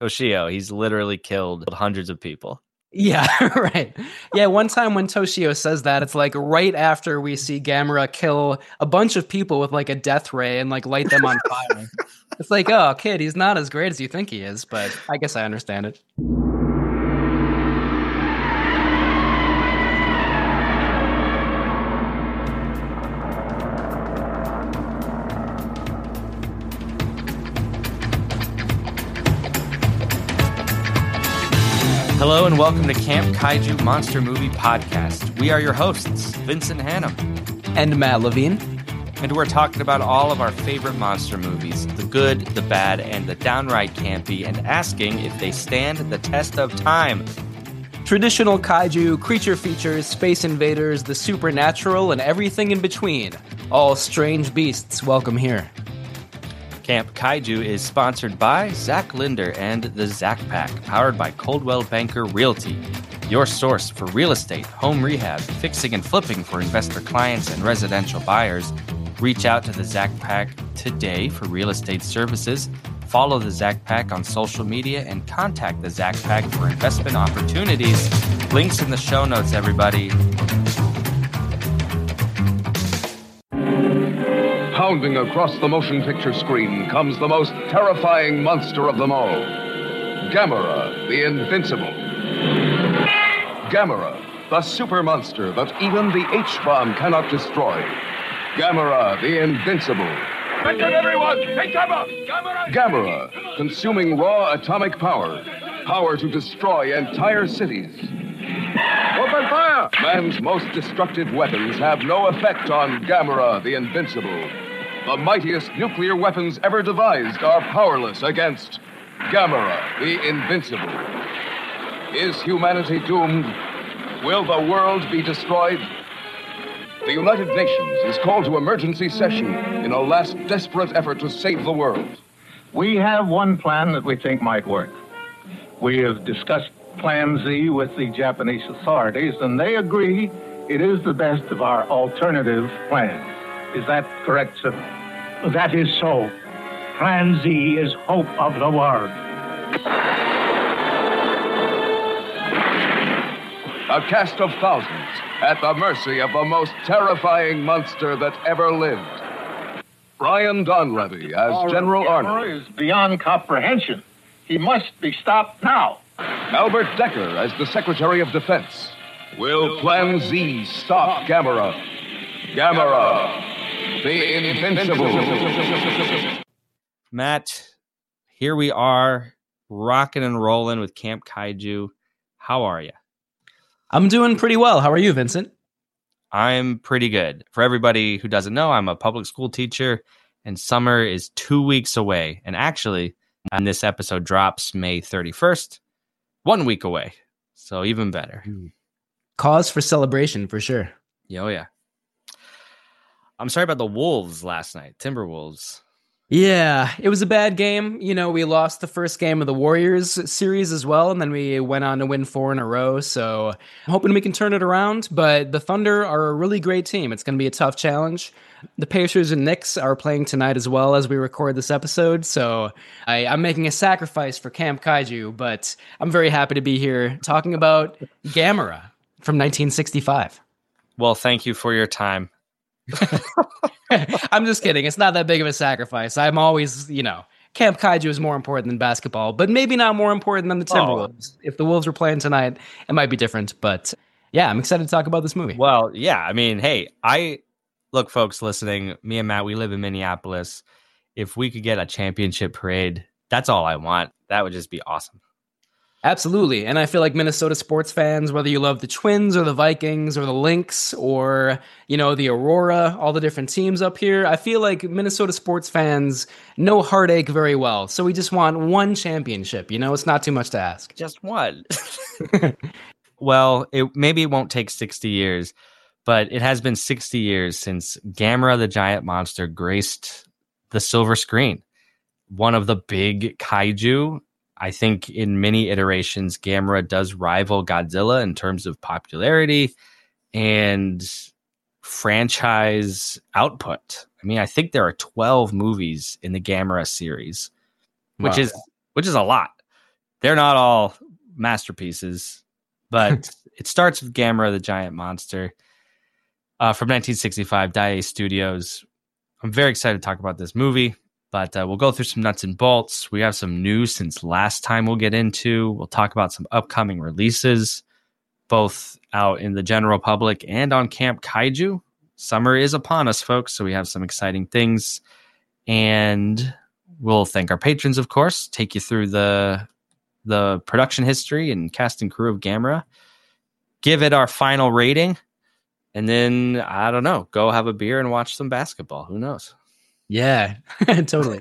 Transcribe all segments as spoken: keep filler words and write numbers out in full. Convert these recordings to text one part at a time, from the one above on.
Toshio, he's literally killed hundreds of people. Yeah, right. Yeah, one time when Toshio says that, it's like right after we see Gamera kill a bunch of people with like a death ray and like light them on fire. It's like, oh, kid, he's not as great as you think he is, but I guess I understand it. Hello and welcome to Camp Kaiju Monster Movie Podcast. We are your hosts, Vincent Hannum and Matt Levine. And we're talking about all of our favorite monster movies, the good, the bad, and the downright campy, and asking if they stand the test of time. Traditional kaiju, creature features, space invaders, the supernatural, and everything in between. All strange beasts welcome here. Camp Kaiju is sponsored by Zach Linder and the Zach Pack, powered by Coldwell Banker Realty, your source for real estate, home rehab, fixing and flipping for investor clients and residential buyers. Reach out to the Zach Pack today for real estate services. Follow the Zach Pack on social media and contact the Zach Pack for investment opportunities. Links in the show notes, everybody. Pounding across the motion picture screen comes the most terrifying monster of them all. Gamera, the Invincible. Gamera, the super monster that even the H-bomb cannot destroy. Gamera, the Invincible. Attention, everyone! Take cover! Gamera! Gamera, consuming raw atomic power. Power to destroy entire cities. Open fire! Man's most destructive weapons have no effect on Gamera, the Invincible. The mightiest nuclear weapons ever devised are powerless against Gamera, the Invincible. Is humanity doomed? Will the world be destroyed? The United Nations is called to emergency session in a last desperate effort to save the world. We have one plan that we think might work. We have discussed Plan Z with the Japanese authorities, and they agree it is the best of our alternative plans. Is that correct, sir? That is so. Plan Z is hope of the world. A cast of thousands at the mercy of the most terrifying monster that ever lived. Brian Donlevy as Our General Gamera Arnold. is beyond comprehension. He must be stopped now. Albert Decker as the Secretary of Defense. Will Plan Z stop Gamera? Gamera, the Invincible. Matt, here we are, rocking and rolling with Camp Kaiju. How are you? I'm doing pretty well. How are you, Vincent? I'm pretty good. For everybody who doesn't know, I'm a public school teacher, and summer is two weeks away. And actually, when this episode drops May thirty-first, one week away. So even better. Cause for celebration, for sure. Oh, yeah. I'm sorry about the Wolves last night, Timberwolves. Yeah, it was a bad game. You know, we lost the first game of the Warriors series as well, and then we went on to win four in a row. So I'm hoping we can turn it around, but the Thunder are a really great team. It's going to be a tough challenge. The Pacers and Knicks are playing tonight as well as we record this episode, so I, I'm making a sacrifice for Camp Kaiju, but I'm very happy to be here talking about Gamera from nineteen sixty-five. Well, thank you for your time. I'm just kidding. It's not that big of a sacrifice. I'm always, you know, Camp Kaiju is more important than basketball, but maybe not more important than the Timberwolves. Oh. If the Wolves were playing tonight, it might be different. But yeah, I'm excited to talk about this movie. Well, yeah. I mean, hey, I look, folks listening, me and Matt, we live in Minneapolis. If we could get a championship parade, that's all I want. That would just be awesome. Absolutely. And I feel like Minnesota sports fans, whether you love the Twins or the Vikings or the Lynx or, you know, the Aurora, all the different teams up here, I feel like Minnesota sports fans know heartache very well. So we just want one championship. You know, it's not too much to ask. Just one. Well, it maybe it won't take sixty years, but it has been sixty years since Gamera the Giant Monster graced the silver screen. One of the big kaiju. I think in many iterations, Gamera does rival Godzilla in terms of popularity and franchise output. I mean, I think there are twelve movies in the Gamera series, which wow. is which is a lot. they're not all masterpieces, but it starts with Gamera, the giant monster, uh, from nineteen sixty-five, Daiei Studios. I'm very excited to talk about this movie, but uh, we'll go through some nuts and bolts. We have some news since last time we'll get into. We'll talk about some upcoming releases, both out in the general public and on Camp Kaiju. Summer is upon us, folks, so we have some exciting things. And we'll thank our patrons, of course, take you through the the production history and cast and crew of Gamera, give it our final rating, and then, I don't know, go have a beer and watch some basketball. Who knows? Yeah, totally.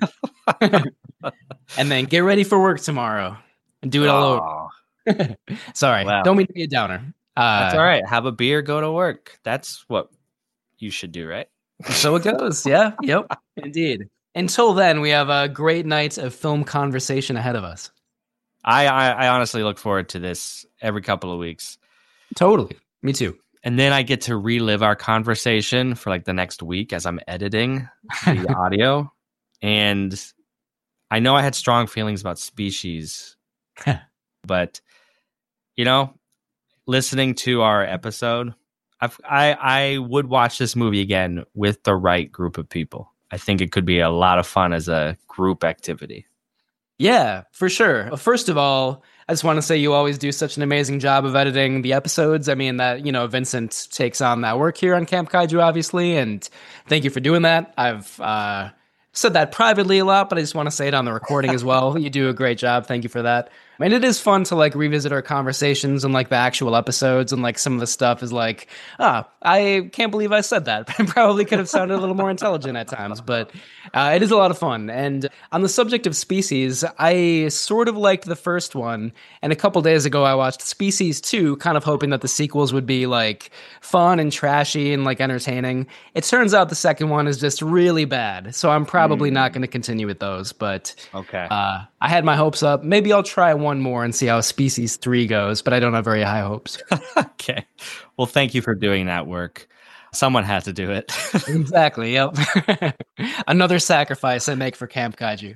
And then get ready for work tomorrow and do it all over. Sorry, Wow. Don't mean to be a downer. Uh, That's all right. Have a beer, go to work. That's what you should do, right? So it goes. Yeah. Yep. Indeed. Until then, we have a great night of film conversation ahead of us. I, I, I honestly look forward to this every couple of weeks. Totally. Me too. And then I get to relive our conversation for like the next week as I'm editing the audio. And I know I had strong feelings about Species, but, you know, listening to our episode, I've, I I would watch this movie again with the right group of people. I think it could be a lot of fun as a group activity. Yeah, for sure. First of all, I just want to say you always do such an amazing job of editing the episodes. I mean, that, you know, Vincent takes on that work here on Camp Kaiju, obviously, and thank you for doing that. I've uh, said that privately a lot, but I just want to say it on the recording as well. You do a great job. Thank you for that. And it is fun to like revisit our conversations and like the actual episodes, and like some of the stuff is like, ah, I can't believe I said that. I probably could have sounded a little more intelligent at times, but uh, it is a lot of fun. And on the subject of Species, I sort of liked the first one, and a couple days ago I watched Species two, kind of hoping that the sequels would be like fun and trashy and like entertaining. It turns out the second one is just really bad, so I'm probably mm. not going to continue with those. But okay, uh, I had my hopes up. Maybe I'll try one more and see how Species three goes, but I don't have very high hopes. Okay. Well, thank you for doing that work. Someone had to do it. Exactly. Yep. Another sacrifice I make for Camp Kaiju.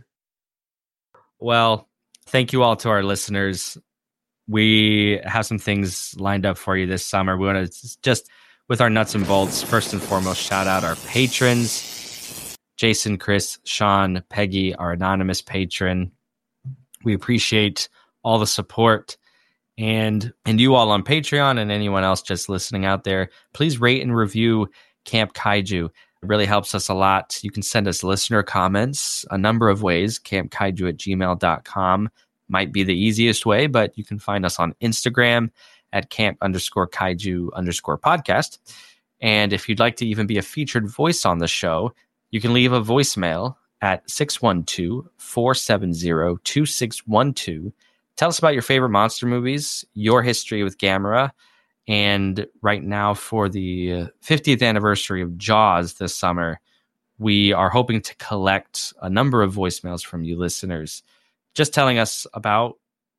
Well, thank you all to our listeners. We have some things lined up for you this summer. We want to just, with our nuts and bolts, first and foremost, shout out our patrons. Jason, Chris, Sean, Peggy, our anonymous patron. We appreciate all the support, and and you all on Patreon, and anyone else just listening out there. Please rate and review Camp Kaiju. It really helps us a lot. You can send us listener comments a number of ways. campkaiju at gmail dot com might be the easiest way, but you can find us on Instagram at camp underscore kaiju underscore podcast. And if you'd like to even be a featured voice on the show, you can leave a voicemail at six one two, four seven zero, two six one two. Tell us about your favorite monster movies, your history with Gamera, and right now for the fiftieth anniversary of Jaws this summer, we are hoping to collect a number of voicemails from you listeners, just telling us about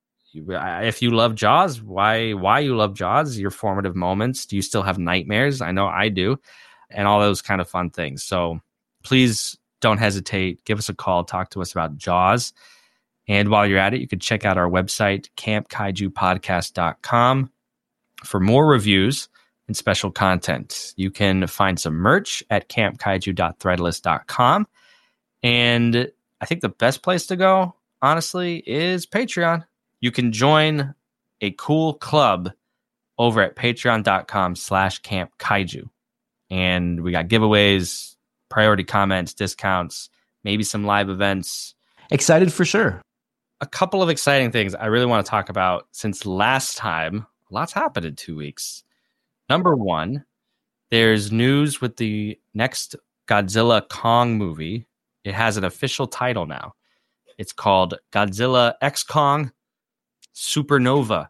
if you love Jaws, why why you love Jaws, your formative moments. Do you still have nightmares? I know I do, and all those kind of fun things. So please don't hesitate. Give us a call. Talk to us about Jaws. And while you're at it, you can check out our website, camp kaiju podcast dot com, for more reviews and special content. You can find some merch at camp kaiju dot threadless dot com. And I think the best place to go, honestly, is Patreon. You can join a cool club over at patreon dot com slash camp kaiju. And we got giveaways, priority comments, discounts, maybe some live events. Excited for sure. A couple of exciting things I really want to talk about since last time. A lot's happened in two weeks. Number one, there's news with the next Godzilla Kong movie. It has an official title now. It's called Godzilla X Kong Supernova.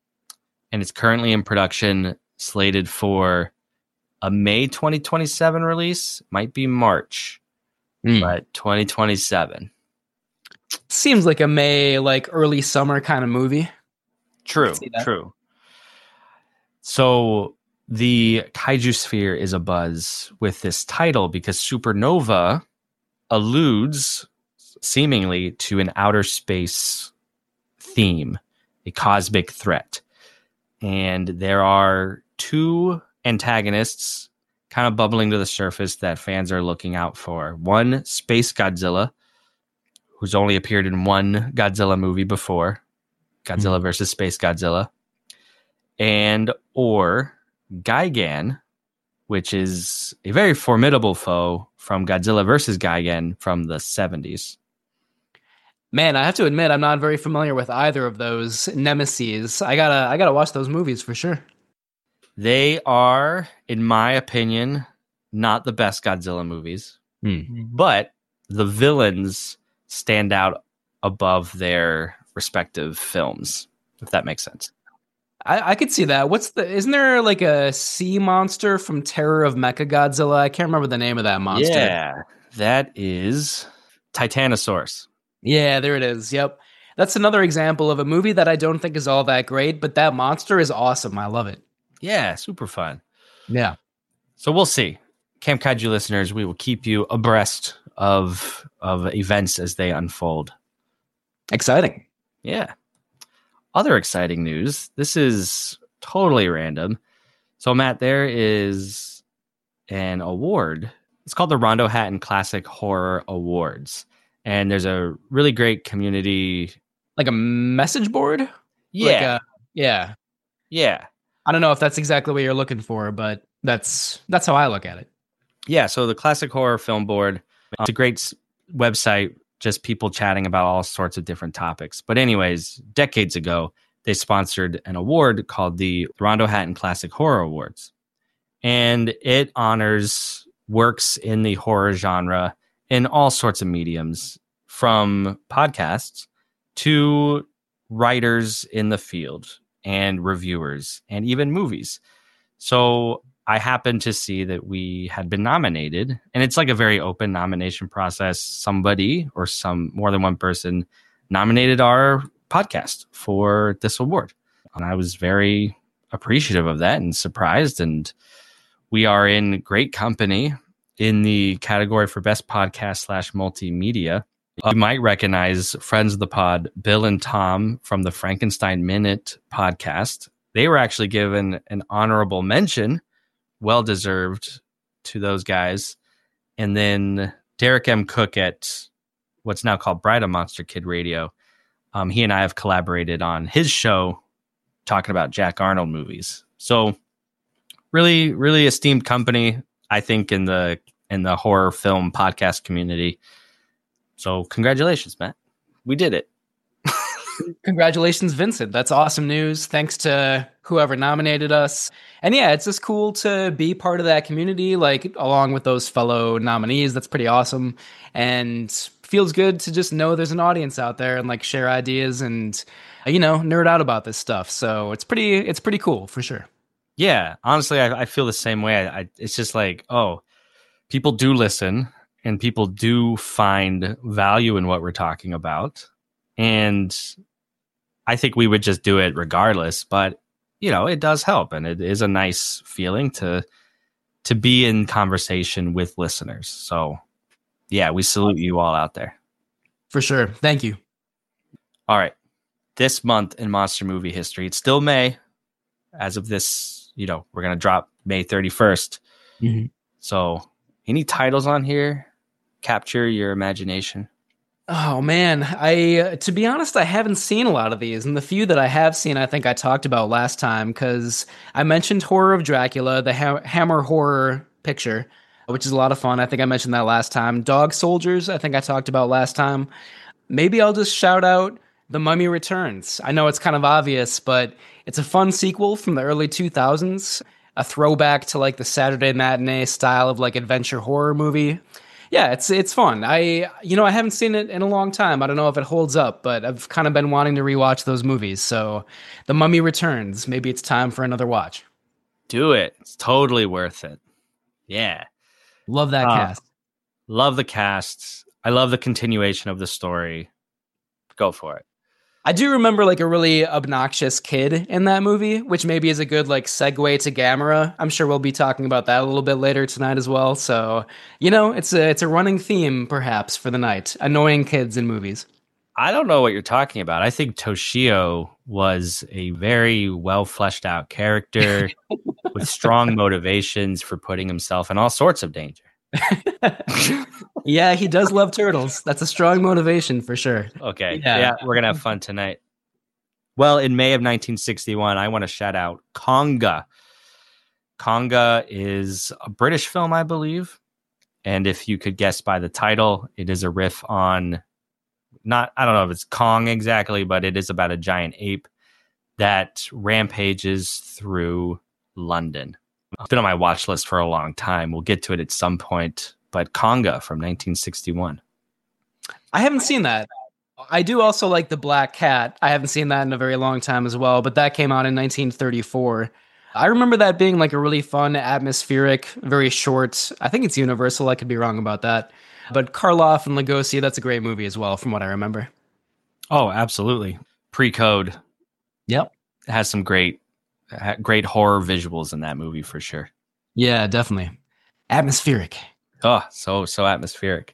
And it's currently in production, slated for a May twenty twenty-seven release. Might be March, mm. but twenty twenty-seven. Seems like a May, like early summer kind of movie. True, true. So the kaiju sphere is abuzz with this title because Supernova alludes seemingly to an outer space theme, a cosmic threat. And there are two antagonists kind of bubbling to the surface that fans are looking out for. One, Space Godzilla, who's only appeared in one Godzilla movie before, Godzilla mm-hmm. versus Space Godzilla. And or Gigan, which is a very formidable foe from Godzilla versus Gigan from the seventies. Man, I have to admit, I'm not very familiar with either of those nemeses. I gotta, I gotta watch those movies for sure. They are, in my opinion, not the best Godzilla movies, hmm. but the villains stand out above their respective films, if that makes sense. I, I could see that. What's the? Isn't there like a sea monster from Terror of Mechagodzilla? I can't remember the name of that monster. Yeah, that is Titanosaurus. Yeah, there it is. Yep. That's another example of a movie that I don't think is all that great, but that monster is awesome. I love it. Yeah, super fun. Yeah. So we'll see. Camp Kaiju listeners, we will keep you abreast of of events as they unfold. Exciting. Yeah. Other exciting news. This is totally random. So, Matt, there is an award. It's called the Rondo Hatton Classic Horror Awards. And there's a really great community. Like a message board? Yeah. Like a, yeah. Yeah. I don't know if that's exactly what you're looking for, but that's that's how I look at it. Yeah. So the Classic Horror Film Board, uh, it's a great s- website, just people chatting about all sorts of different topics. But anyways, decades ago, they sponsored an award called the Rondo Hatton Classic Horror Awards. And it honors works in the horror genre in all sorts of mediums, from podcasts to writers in the field and reviewers and even movies. So I happened to see that we had been nominated, and it's like a very open nomination process. Somebody or some more than one person nominated our podcast for this award. And I was very appreciative of that and surprised. And we are in great company in the category for best podcast slash multimedia. You might recognize friends of the pod, Bill and Tom from the Frankenstein Minute podcast. They were actually given an honorable mention, well-deserved, to those guys. And then Derek M. Cook at what's now called Bride of Monster Kid Radio. Um, he and I have collaborated on his show talking about Jack Arnold movies. So really, really esteemed company, I think, in the in the horror film podcast community. So congratulations, Matt. We did it. Congratulations, Vincent. That's awesome news. Thanks to whoever nominated us. And yeah, it's just cool to be part of that community, like along with those fellow nominees. That's pretty awesome. And feels good to just know there's an audience out there and like share ideas and, you know, nerd out about this stuff. So it's pretty, it's pretty cool for sure. Yeah, honestly, I, I feel the same way. I, I, it's just like, oh, people do listen and people do find value in what we're talking about. And I think we would just do it regardless. But, you know, it does help. And it is a nice feeling to to be in conversation with listeners. So, yeah, we salute you all out there. For sure. Thank you. All right. This month in monster movie history, it's still May. As of this, you know, we're going to drop May thirty-first. Mm-hmm. So any titles on here capture your imagination? Oh man, I uh, to be honest, I haven't seen a lot of these, and the few that I have seen, I think I talked about last time because I mentioned Horror of Dracula, the ha- Hammer horror picture, which is a lot of fun. I think I mentioned that last time. Dog Soldiers, I think I talked about last time. Maybe I'll just shout out The Mummy Returns. I know it's kind of obvious, but it's a fun sequel from the early two thousands, a throwback to like the Saturday matinee style of like adventure horror movie. Yeah, it's it's fun. I you know I haven't seen it in a long time. I don't know if it holds up, but I've kind of been wanting to rewatch those movies. So, The Mummy Returns. Maybe it's time for another watch. Do it. It's totally worth it. Yeah, love that uh, cast. Love the cast. I love the continuation of the story. Go for it. I do remember like a really obnoxious kid in that movie, which maybe is a good like segue to Gamera. I'm sure we'll be talking about that a little bit later tonight as well. So, you know, it's a it's a running theme perhaps for the night. Annoying kids in movies. I don't know what you're talking about. I think Toshio was a very well fleshed out character with strong motivations for putting himself in all sorts of danger. Yeah, he does love turtles. That's a strong motivation for sure. Okay. Yeah. Yeah, we're going to have fun tonight. Well, in May of nineteen sixty-one, I want to shout out Conga. Conga is a British film, I believe. And if you could guess by the title, it is a riff on, not, I don't know if it's Kong exactly, but it is about a giant ape that rampages through London. It's been on my watch list for a long time. We'll get to it at some point. But Conga from nineteen sixty-one. I haven't seen that. I do also like The Black Cat. I haven't seen that in a very long time as well, but that came out in nineteen thirty-four. I remember that being like a really fun, atmospheric, very short. I think it's Universal. I could be wrong about that. But Karloff and Lugosi, that's a great movie as well, from what I remember. Oh, absolutely. Pre-Code. Yep. Has some great, great horror visuals in that movie for sure. Yeah, definitely. Atmospheric. Oh, so, so atmospheric.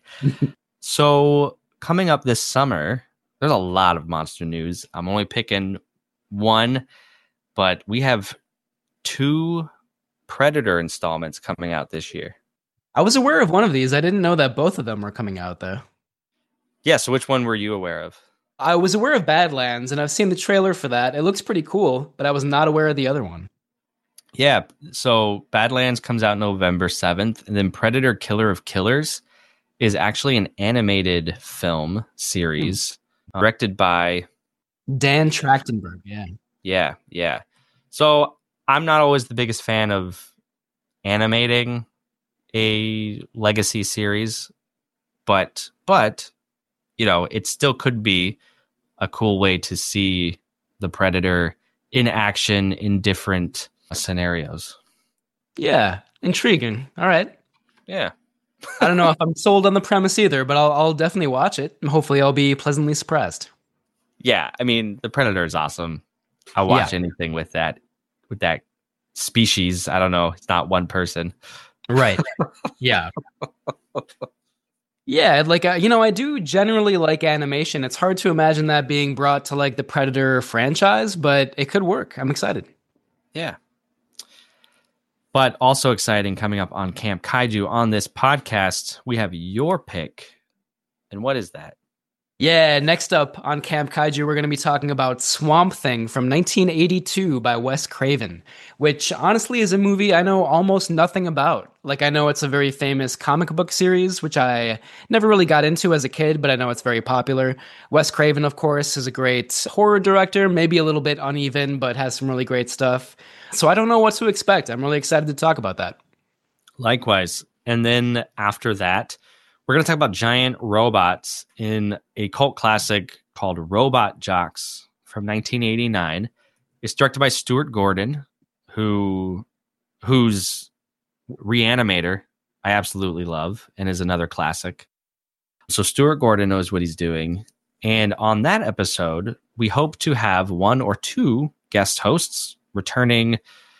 So coming up this summer, there's a lot of monster news. I'm only picking one, but we have two Predator installments coming out this year. I was aware of one of these. I didn't know that both of them were coming out, though. Yeah, so which one were you aware of? I was aware of Badlands, and I've seen the trailer for that. It looks pretty cool, but I was not aware of the other one. Yeah, so Badlands comes out November seventh, and then Predator Killer of Killers is actually an animated film series hmm. directed by Dan Trachtenberg. Yeah. Yeah, yeah. So I'm not always the biggest fan of animating a legacy series, but but you know, it still could be a cool way to see the Predator in action in different scenarios. Yeah, intriguing. All right. Yeah. I don't know if I'm sold on the premise either, but I'll I'll definitely watch it, and hopefully I'll be pleasantly surprised. Yeah, I mean, the Predator is awesome. I'll watch yeah. anything with that with that species. I don't know. It's not one person. Right. Yeah. Yeah, like, uh, you know, I do generally like animation. It's hard to imagine that being brought to, like, the Predator franchise, but it could work. I'm excited. Yeah. But also exciting, coming up on Camp Kaiju on this podcast, we have your pick. And what is that? Yeah, next up on Camp Kaiju, we're going to be talking about Swamp Thing from nineteen eighty-two by Wes Craven, which honestly is a movie I know almost nothing about. Like, I know it's a very famous comic book series, which I never really got into as a kid, but I know it's very popular. Wes Craven, of course, is a great horror director, maybe a little bit uneven, but has some really great stuff. So I don't know what to expect. I'm really excited to talk about that. Likewise. And then after that, we're going to talk about giant robots in a cult classic called Robot Jox from nineteen eighty-nine. It's directed by Stuart Gordon, who whose Reanimator I absolutely love and is another classic. So Stuart Gordon knows what he's doing. And on that episode, we hope to have one or two guest hosts. Returning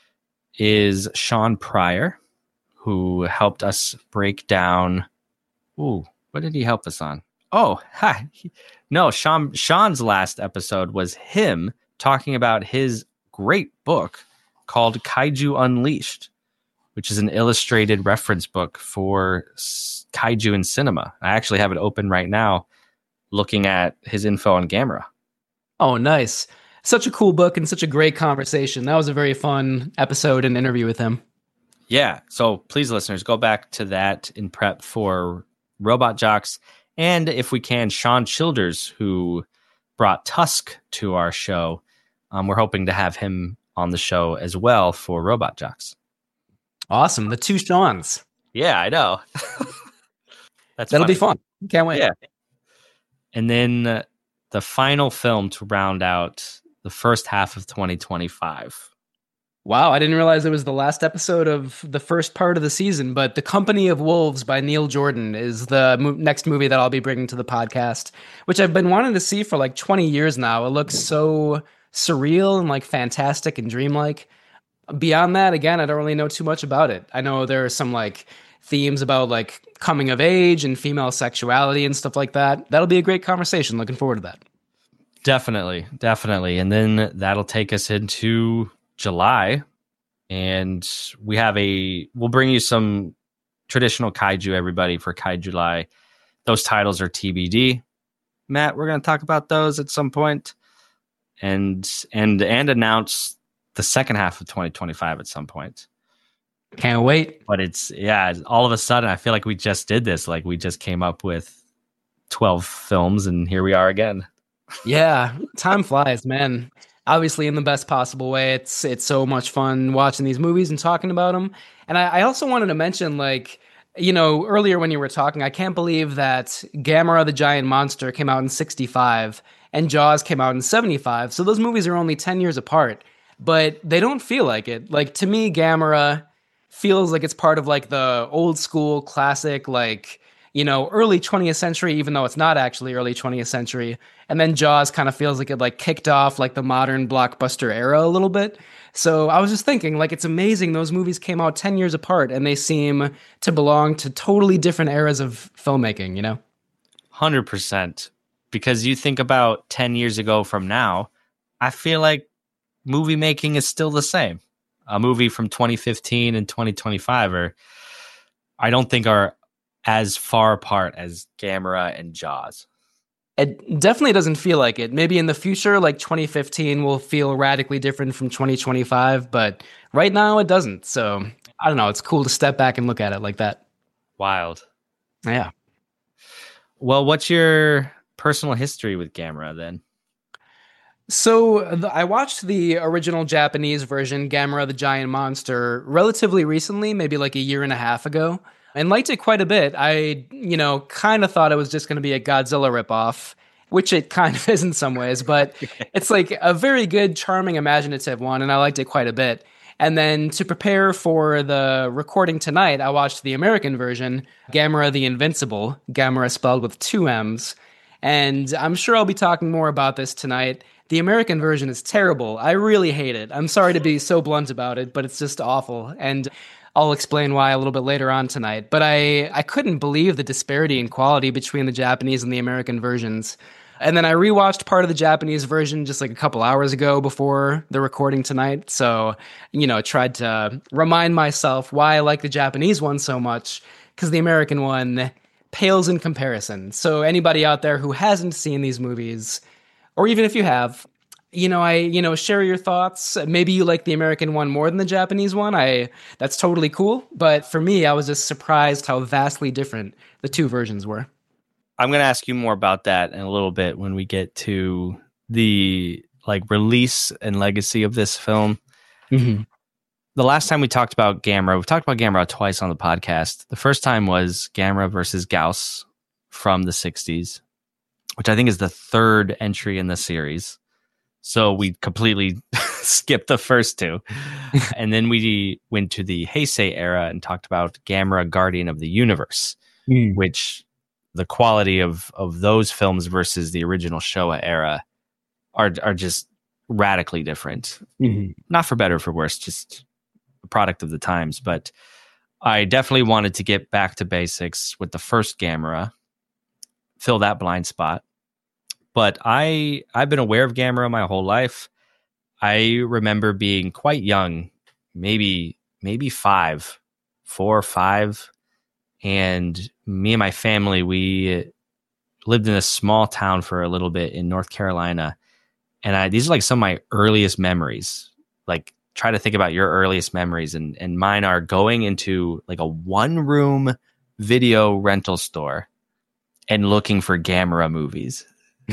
is Sean Pryor, who helped us break down... Ooh, what did he help us on? Oh, hi. No, Sean, Sean's last episode was him talking about his great book called Kaiju Unleashed, which is an illustrated reference book for kaiju in cinema. I actually have it open right now looking at his info on Gamera. Oh, nice. Such a cool book and such a great conversation. That was a very fun episode and interview with him. Yeah, so please, listeners, go back to that in prep for Robot Jox, and if we can, Sean Childers, who brought Tusk to our show. Um, we're hoping to have him on the show as well for Robot Jox. Awesome, the two Seans. Yeah, I know. That's That'll funny. be fun. Can't wait. Yeah. And then uh, the final film to round out the first half of twenty twenty-five. Wow, I didn't realize it was the last episode of the first part of the season, but The Company of Wolves by Neil Jordan is the mo- next movie that I'll be bringing to the podcast, which I've been wanting to see for like twenty years now. It looks so surreal and like fantastic and dreamlike. Beyond that, again, I don't really know too much about it. I know there are some like themes about like coming of age and female sexuality and stuff like that. That'll be a great conversation. Looking forward to that. Definitely, definitely. And then that'll take us into July. And we have a, we'll bring you some traditional kaiju, everybody, for Kaiju July. Those titles are T B D. Matt, we're going to talk about those at some point and, and, and announce the second half of twenty twenty-five at some point. Can't wait. But it's, yeah, all of a sudden, I feel like we just did this. Like we just came up with twelve films and here we are again. Yeah, time flies, man. Obviously, in the best possible way. It's it's so much fun watching these movies and talking about them. And I, I also wanted to mention, like, you know, earlier when you were talking, I can't believe that Gamera the Giant Monster came out in sixty-five and Jaws came out in seventy-five. So those movies are only ten years apart, but they don't feel like it. Like, to me, Gamera feels like it's part of, like, the old school classic, like, you know, early twentieth century, even though it's not actually early twentieth century. And then Jaws kind of feels like it like kicked off like the modern blockbuster era a little bit. So I was just thinking, like, it's amazing those movies came out ten years apart and they seem to belong to totally different eras of filmmaking, you know? one hundred percent. Because you think about ten years ago from now, I feel like movie making is still the same. A movie from twenty fifteen and twenty twenty-five are, I don't think are as far apart as Gamera and Jaws. It definitely doesn't feel like it. Maybe in the future, like twenty fifteen will feel radically different from twenty twenty-five, but right now it doesn't. So I don't know. It's cool to step back and look at it like that. Wild. Yeah. Well, what's your personal history with Gamera then? So the, I watched the original Japanese version, Gamera the Giant Monster, relatively recently, maybe like a year and a half ago. And liked it quite a bit. I, you know, kind of thought it was just going to be a Godzilla ripoff, which it kind of is in some ways, but it's like a very good, charming, imaginative one, and I liked it quite a bit. And then to prepare for the recording tonight, I watched the American version, Gamera the Invincible, Gamera spelled with two M's, and I'm sure I'll be talking more about this tonight. The American version is terrible. I really hate it. I'm sorry to be so blunt about it, but it's just awful. And I'll explain why a little bit later on tonight. But I, I couldn't believe the disparity in quality between the Japanese and the American versions. And then I rewatched part of the Japanese version just like a couple hours ago before the recording tonight. So, you know, tried to remind myself why I like the Japanese one so much, because the American one pales in comparison. So anybody out there who hasn't seen these movies, or even if you have, you know, I, you know, share your thoughts. Maybe you like the American one more than the Japanese one. I, that's totally cool. But for me, I was just surprised how vastly different the two versions were. I'm going to ask you more about that in a little bit when we get to the like release and legacy of this film. Mm-hmm. The last time we talked about Gamera, we've talked about Gamera twice on the podcast. The first time was Gamera versus Gauss from the sixties, which I think is the third entry in the series. So we completely skipped the first two. And then we went to the Heisei era and talked about Gamera Guardian of the Universe, mm. which the quality of, of those films versus the original Showa era are are just radically different. Mm-hmm. Not for better or for worse, just a product of the times. But I definitely wanted to get back to basics with the first Gamera, fill that blind spot. But I, I've been aware of Gamera my whole life. I remember being quite young, maybe maybe five, four or five. And me and my family, we lived in a small town for a little bit in North Carolina. And I, these are like some of my earliest memories. Like, try to think about your earliest memories. And, and mine are going into like a one-room video rental store and looking for Gamera movies.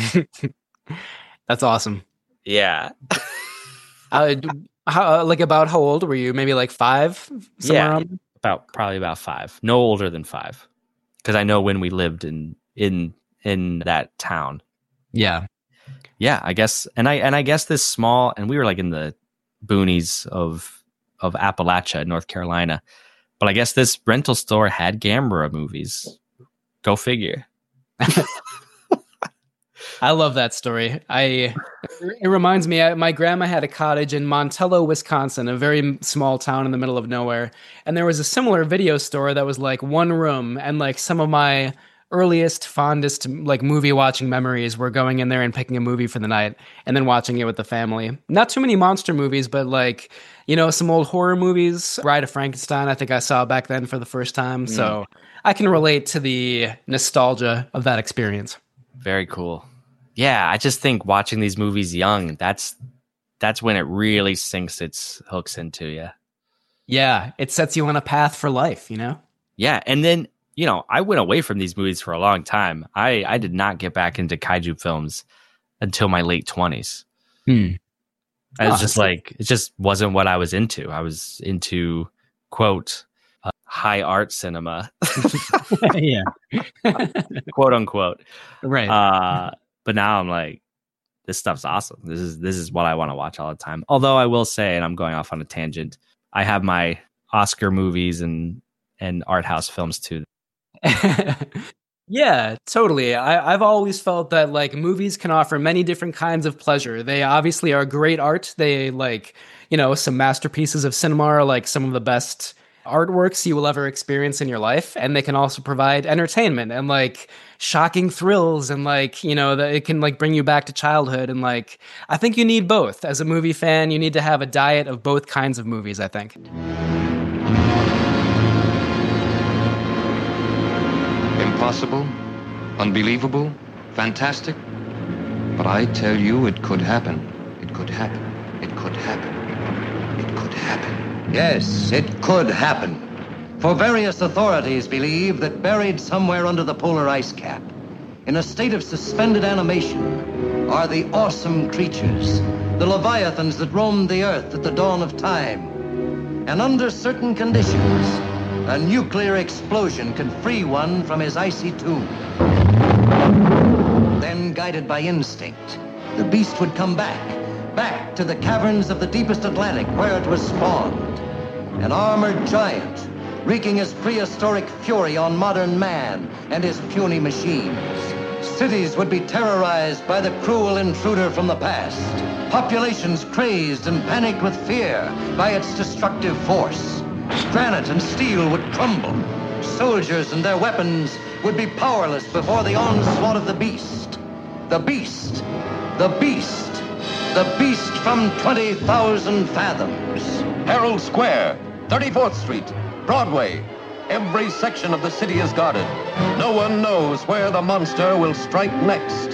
That's awesome. Yeah. uh, how, like about how old were you? Maybe like five? Somewhere yeah, around? about probably about five. No older than five, because I know when we lived in in in that town. Yeah, yeah. I guess, and I and I guess this small, and we were like in the boonies of of Appalachia, North Carolina. But I guess this rental store had Gamera movies. Go figure. I love that story. I it reminds me, I, my grandma had a cottage in Montello, Wisconsin, a very small town in the middle of nowhere, and there was a similar video store that was like one room, and like some of my earliest, fondest like movie watching memories were going in there and picking a movie for the night and then watching it with the family. Not too many monster movies, but like, you know, some old horror movies. Bride of Frankenstein, I think I saw back then for the first time. Mm. So I can relate to the nostalgia of that experience. Very cool. Yeah, I just think watching these movies young, that's that's when it really sinks its hooks into you. Yeah, it sets you on a path for life, you know? Yeah, and then you know, I went away from these movies for a long time. I, I did not get back into kaiju films until my late twenties. Hmm. I was oh, just like, it just wasn't what I was into. I was into, quote, uh, high art cinema. Yeah. Quote unquote. Right. Uh, but now I'm like, this stuff's awesome. This is this is what I want to watch all the time. Although I will say, and I'm going off on a tangent, I have my Oscar movies and, and art house films too. Yeah, totally. I, I've always felt that like movies can offer many different kinds of pleasure. They obviously are great art. They like, you know, some masterpieces of cinema are like some of the best artworks you will ever experience in your life. And they can also provide entertainment and like shocking thrills and like, you know, that it can like bring you back to childhood. And like, I think you need both. As a movie fan, you need to have a diet of both kinds of movies, I think. Impossible, unbelievable, fantastic. But I tell you, it could happen. It could happen. It could happen. It could happen. Yes, it could happen. For various authorities believe that buried somewhere under the polar ice cap, in a state of suspended animation, are the awesome creatures, the leviathans that roamed the earth at the dawn of time. And under certain conditions, a nuclear explosion can free one from his icy tomb. Then, guided by instinct, the beast would come back, back to the caverns of the deepest Atlantic where it was spawned. An armored giant, wreaking his prehistoric fury on modern man and his puny machines. Cities would be terrorized by the cruel intruder from the past. Populations crazed and panicked with fear by its destructive force. Granite and steel would crumble. Soldiers and their weapons would be powerless before the onslaught of the beast. The beast. The beast. The beast from twenty thousand fathoms. Herald Square, thirty-fourth Street, Broadway. Every section of the city is guarded. No one knows where the monster will strike next.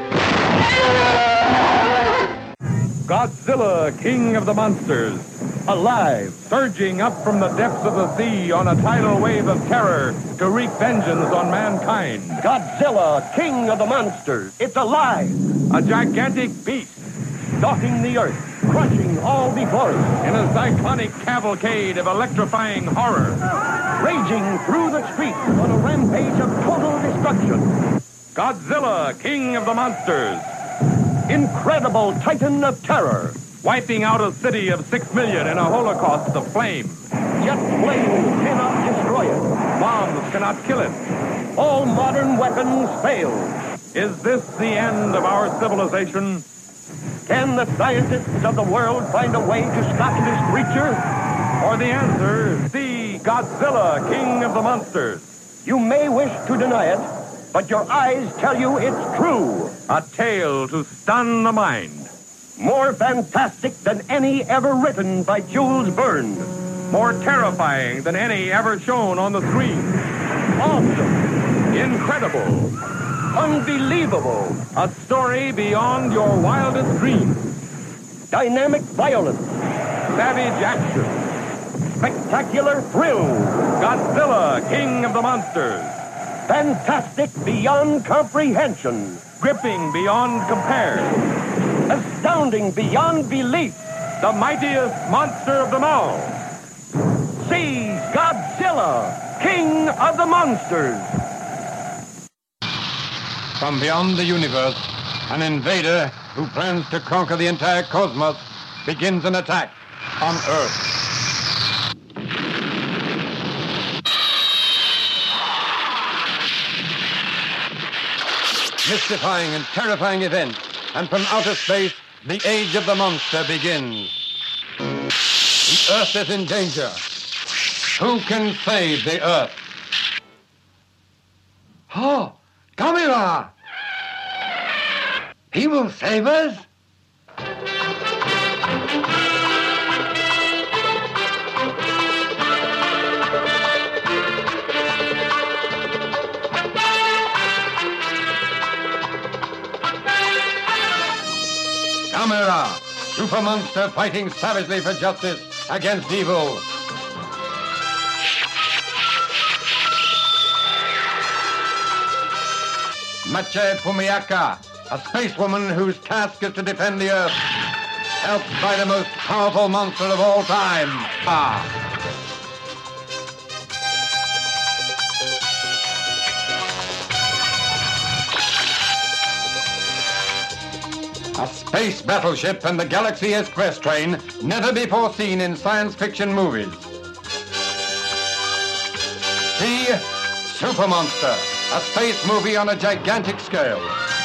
Godzilla, King of the Monsters, alive, surging up from the depths of the sea on a tidal wave of terror to wreak vengeance on mankind. Godzilla, King of the Monsters, it's alive. A gigantic beast, stalking the earth, crushing all before it. In a cyclonic cavalcade of electrifying horror. Raging through the streets on a rampage of total destruction. Godzilla, King of the Monsters. Incredible titan of terror. Wiping out a city of six million in a holocaust of flame. Jet planes cannot destroy it. Bombs cannot kill it. All modern weapons fail. Is this the end of our civilization? Can the scientists of the world find a way to stop this creature? For the answer, see Godzilla, King of the Monsters. You may wish to deny it, but your eyes tell you it's true. A tale to stun the mind. More fantastic than any ever written by Jules Verne. More terrifying than any ever shown on the screen. Awesome. Incredible. Unbelievable. A story beyond your wildest dreams. Dynamic violence. Savage action. Spectacular thrill. Godzilla, King of the Monsters. Fantastic beyond comprehension. Gripping beyond compare. Astounding beyond belief. The mightiest monster of them all. See Godzilla, King of the Monsters. From beyond the universe, an invader who plans to conquer the entire cosmos begins an attack on Earth. mystifying and terrifying events, and from outer space, the age of the monster begins. The Earth is in danger. Who can save the Earth? Oh, Gamera! He will save us? Gamera, super monster fighting savagely for justice against evil. Mache Fumiaka, a spacewoman whose task is to defend the Earth, helped by the most powerful monster of all time, Ah. A space battleship and the Galaxy Express train never before seen in science fiction movies. See Super Monster, a space movie on a gigantic scale.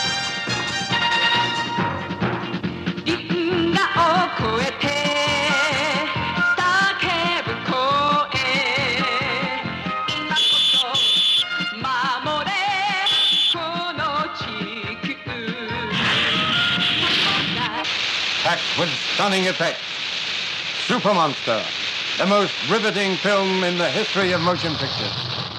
Packed with stunning effects. Super Monster, the most riveting film in the history of motion pictures.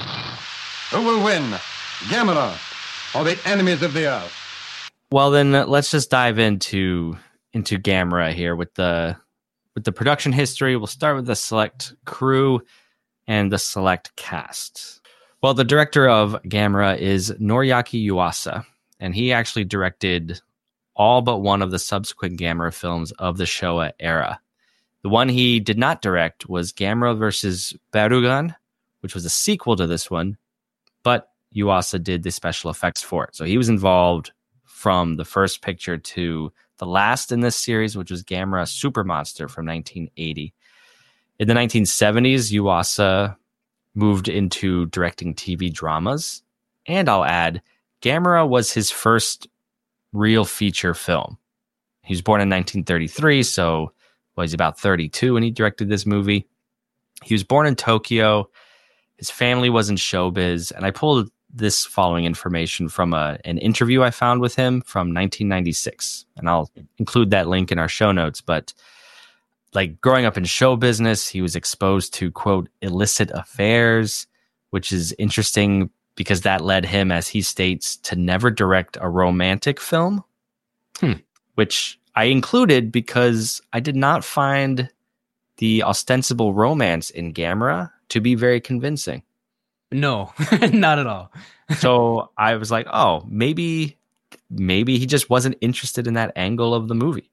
Who will win, Gamera or the enemies of the Earth? Well, then uh, let's just dive into into Gamera here with the with the production history. We'll start with the select crew and the select cast. Well, the director of Gamera is Noriaki Yuasa, and he actually directed all but one of the subsequent Gamera films of the Showa era. The one he did not direct was Gamera versus Barugan, which was a sequel to this one, but Yuasa did the special effects for it. So he was involved from the first picture to the last in this series, which was Gamera Super Monster from nineteen eighty. In the nineteen seventies, Yuasa moved into directing T V dramas. And I'll add, Gamera was his first real feature film. He was born in nineteen thirty-three, so well, he's about thirty-two when he directed this movie. He was born in Tokyo. His family was in showbiz, and I pulled this following information from a, an interview I found with him from nineteen ninety-six, and I'll include that link in our show notes. But like growing up in show business, he was exposed to, quote, illicit affairs, which is interesting because that led him, as he states, to never direct a romantic film, hmm. which I included because I did not find the ostensible romance in Gamera to be very convincing. No, not at all. So I was like, oh, maybe, maybe he just wasn't interested in that angle of the movie.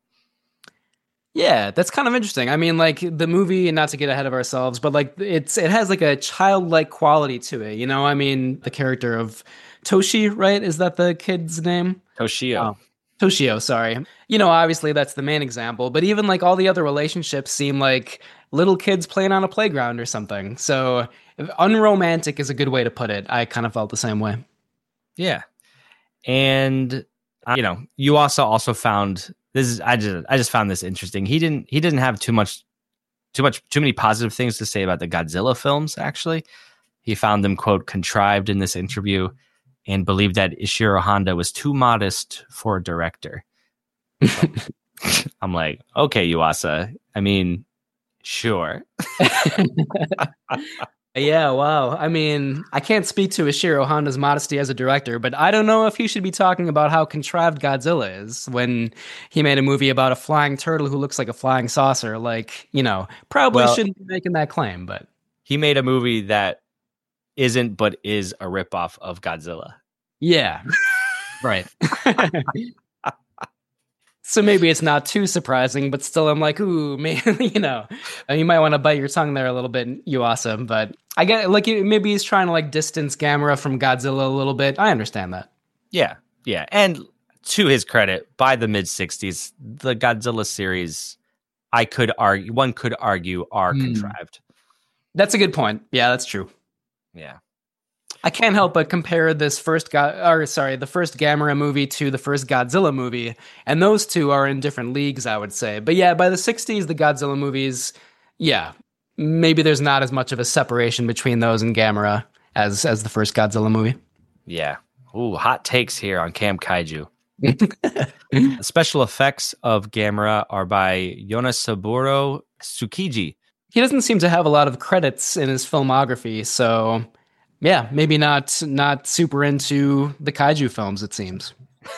Yeah, that's kind of interesting. I mean, like the movie, and not to get ahead of ourselves, but like it's it has like a childlike quality to it. You know, I mean, the character of Toshi, right? Is that the kid's name? Toshio. Oh. Toshio, sorry. You know, obviously that's the main example, but even like all the other relationships seem like little kids playing on a playground or something. So unromantic is a good way to put it. I kind of felt the same way. Yeah. And, uh, you know, you also also found this is, I just, I just found this interesting. He didn't, he didn't have too much, too much, too many positive things to say about the Godzilla films. Actually, he found them, quote, contrived in this interview, and believed that Ishiro Honda was too modest for a director. I'm like, okay, Yuasa. I mean, sure. Yeah, wow. I mean, I can't speak to Ishiro Honda's modesty as a director, but I don't know if he should be talking about how contrived Godzilla is when he made a movie about a flying turtle who looks like a flying saucer. Like, you know, probably well, shouldn't be making that claim, but he made a movie that isn't, but is a ripoff of Godzilla. Yeah, right. So maybe it's not too surprising, but still I'm like, ooh, man, you know, you might want to bite your tongue there a little bit, Yuasa. But I get like maybe he's trying to like distance Gamera from Godzilla a little bit. I understand that. Yeah, yeah. And to his credit, by the mid sixties, the Godzilla series, I could argue, one could argue, are mm. contrived. That's a good point. Yeah, that's true. Yeah. I can't help but compare this first Go- or sorry, the first Gamera movie to the first Godzilla movie, and those two are in different leagues, I would say. But yeah, by the sixties, the Godzilla movies, yeah, maybe there's not as much of a separation between those and Gamera as as the first Godzilla movie. Yeah. Ooh, hot takes here on Camp Kaiju. The special effects of Gamera are by Yonesaburo Tsukiji. He doesn't seem to have a lot of credits in his filmography, so yeah, maybe not not super into the kaiju films, it seems.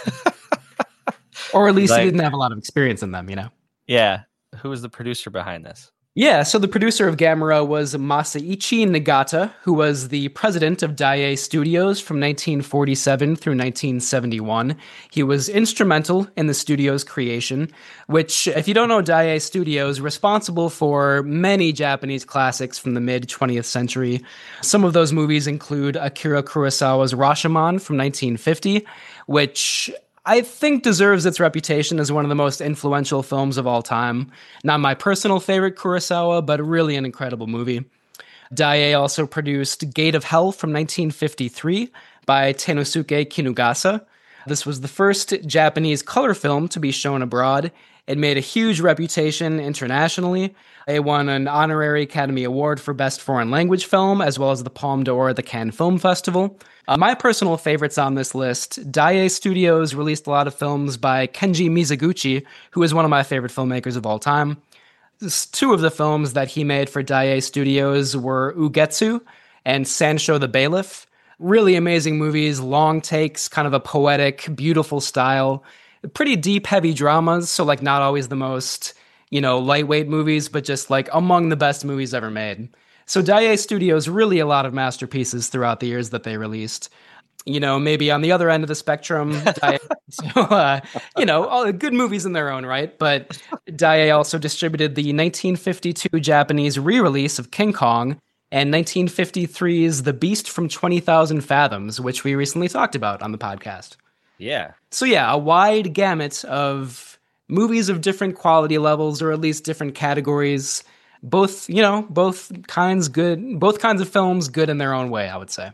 Or at least Like- he didn't have a lot of experience in them, you know? Yeah. Who was the producer behind this? Yeah, so the producer of Gamera was Masaichi Nagata, who was the president of Daiei Studios from nineteen forty-seven through nineteen seventy-one. He was instrumental in the studio's creation, which, if you don't know Daiei Studios, responsible for many Japanese classics from the mid-twentieth century. Some of those movies include Akira Kurosawa's Rashomon from nineteen fifty, which I think deserves its reputation as one of the most influential films of all time. Not my personal favorite Kurosawa, but really an incredible movie. Daiei also produced Gate of Hell from nineteen fifty-three by Tenosuke Kinugasa. This was the first Japanese color film to be shown abroad. It made a huge reputation internationally. It won an honorary Academy Award for Best Foreign Language Film, as well as the Palme d'Or at the Cannes Film Festival. Uh, my personal favorites on this list, Daiei Studios released a lot of films by Kenji Mizoguchi, who is one of my favorite filmmakers of all time. This, two of the films that he made for Daiei Studios were Ugetsu and Sancho the Bailiff. Really amazing movies, long takes, kind of a poetic, beautiful style. Pretty deep, heavy dramas, so like not always the most, you know, lightweight movies, but just like among the best movies ever made. So Daiei Studios, really a lot of masterpieces throughout the years that they released. You know, maybe on the other end of the spectrum, Daiei, so, uh, you know, all good movies in their own right, but Daiei also distributed the nineteen fifty-two Japanese re-release of King Kong and nineteen fifty-three's The Beast from twenty thousand Fathoms, which we recently talked about on the podcast. Yeah. So yeah, a wide gamut of movies of different quality levels, or at least different categories. Both, you know, both kinds good, both kinds of films good in their own way, I would say.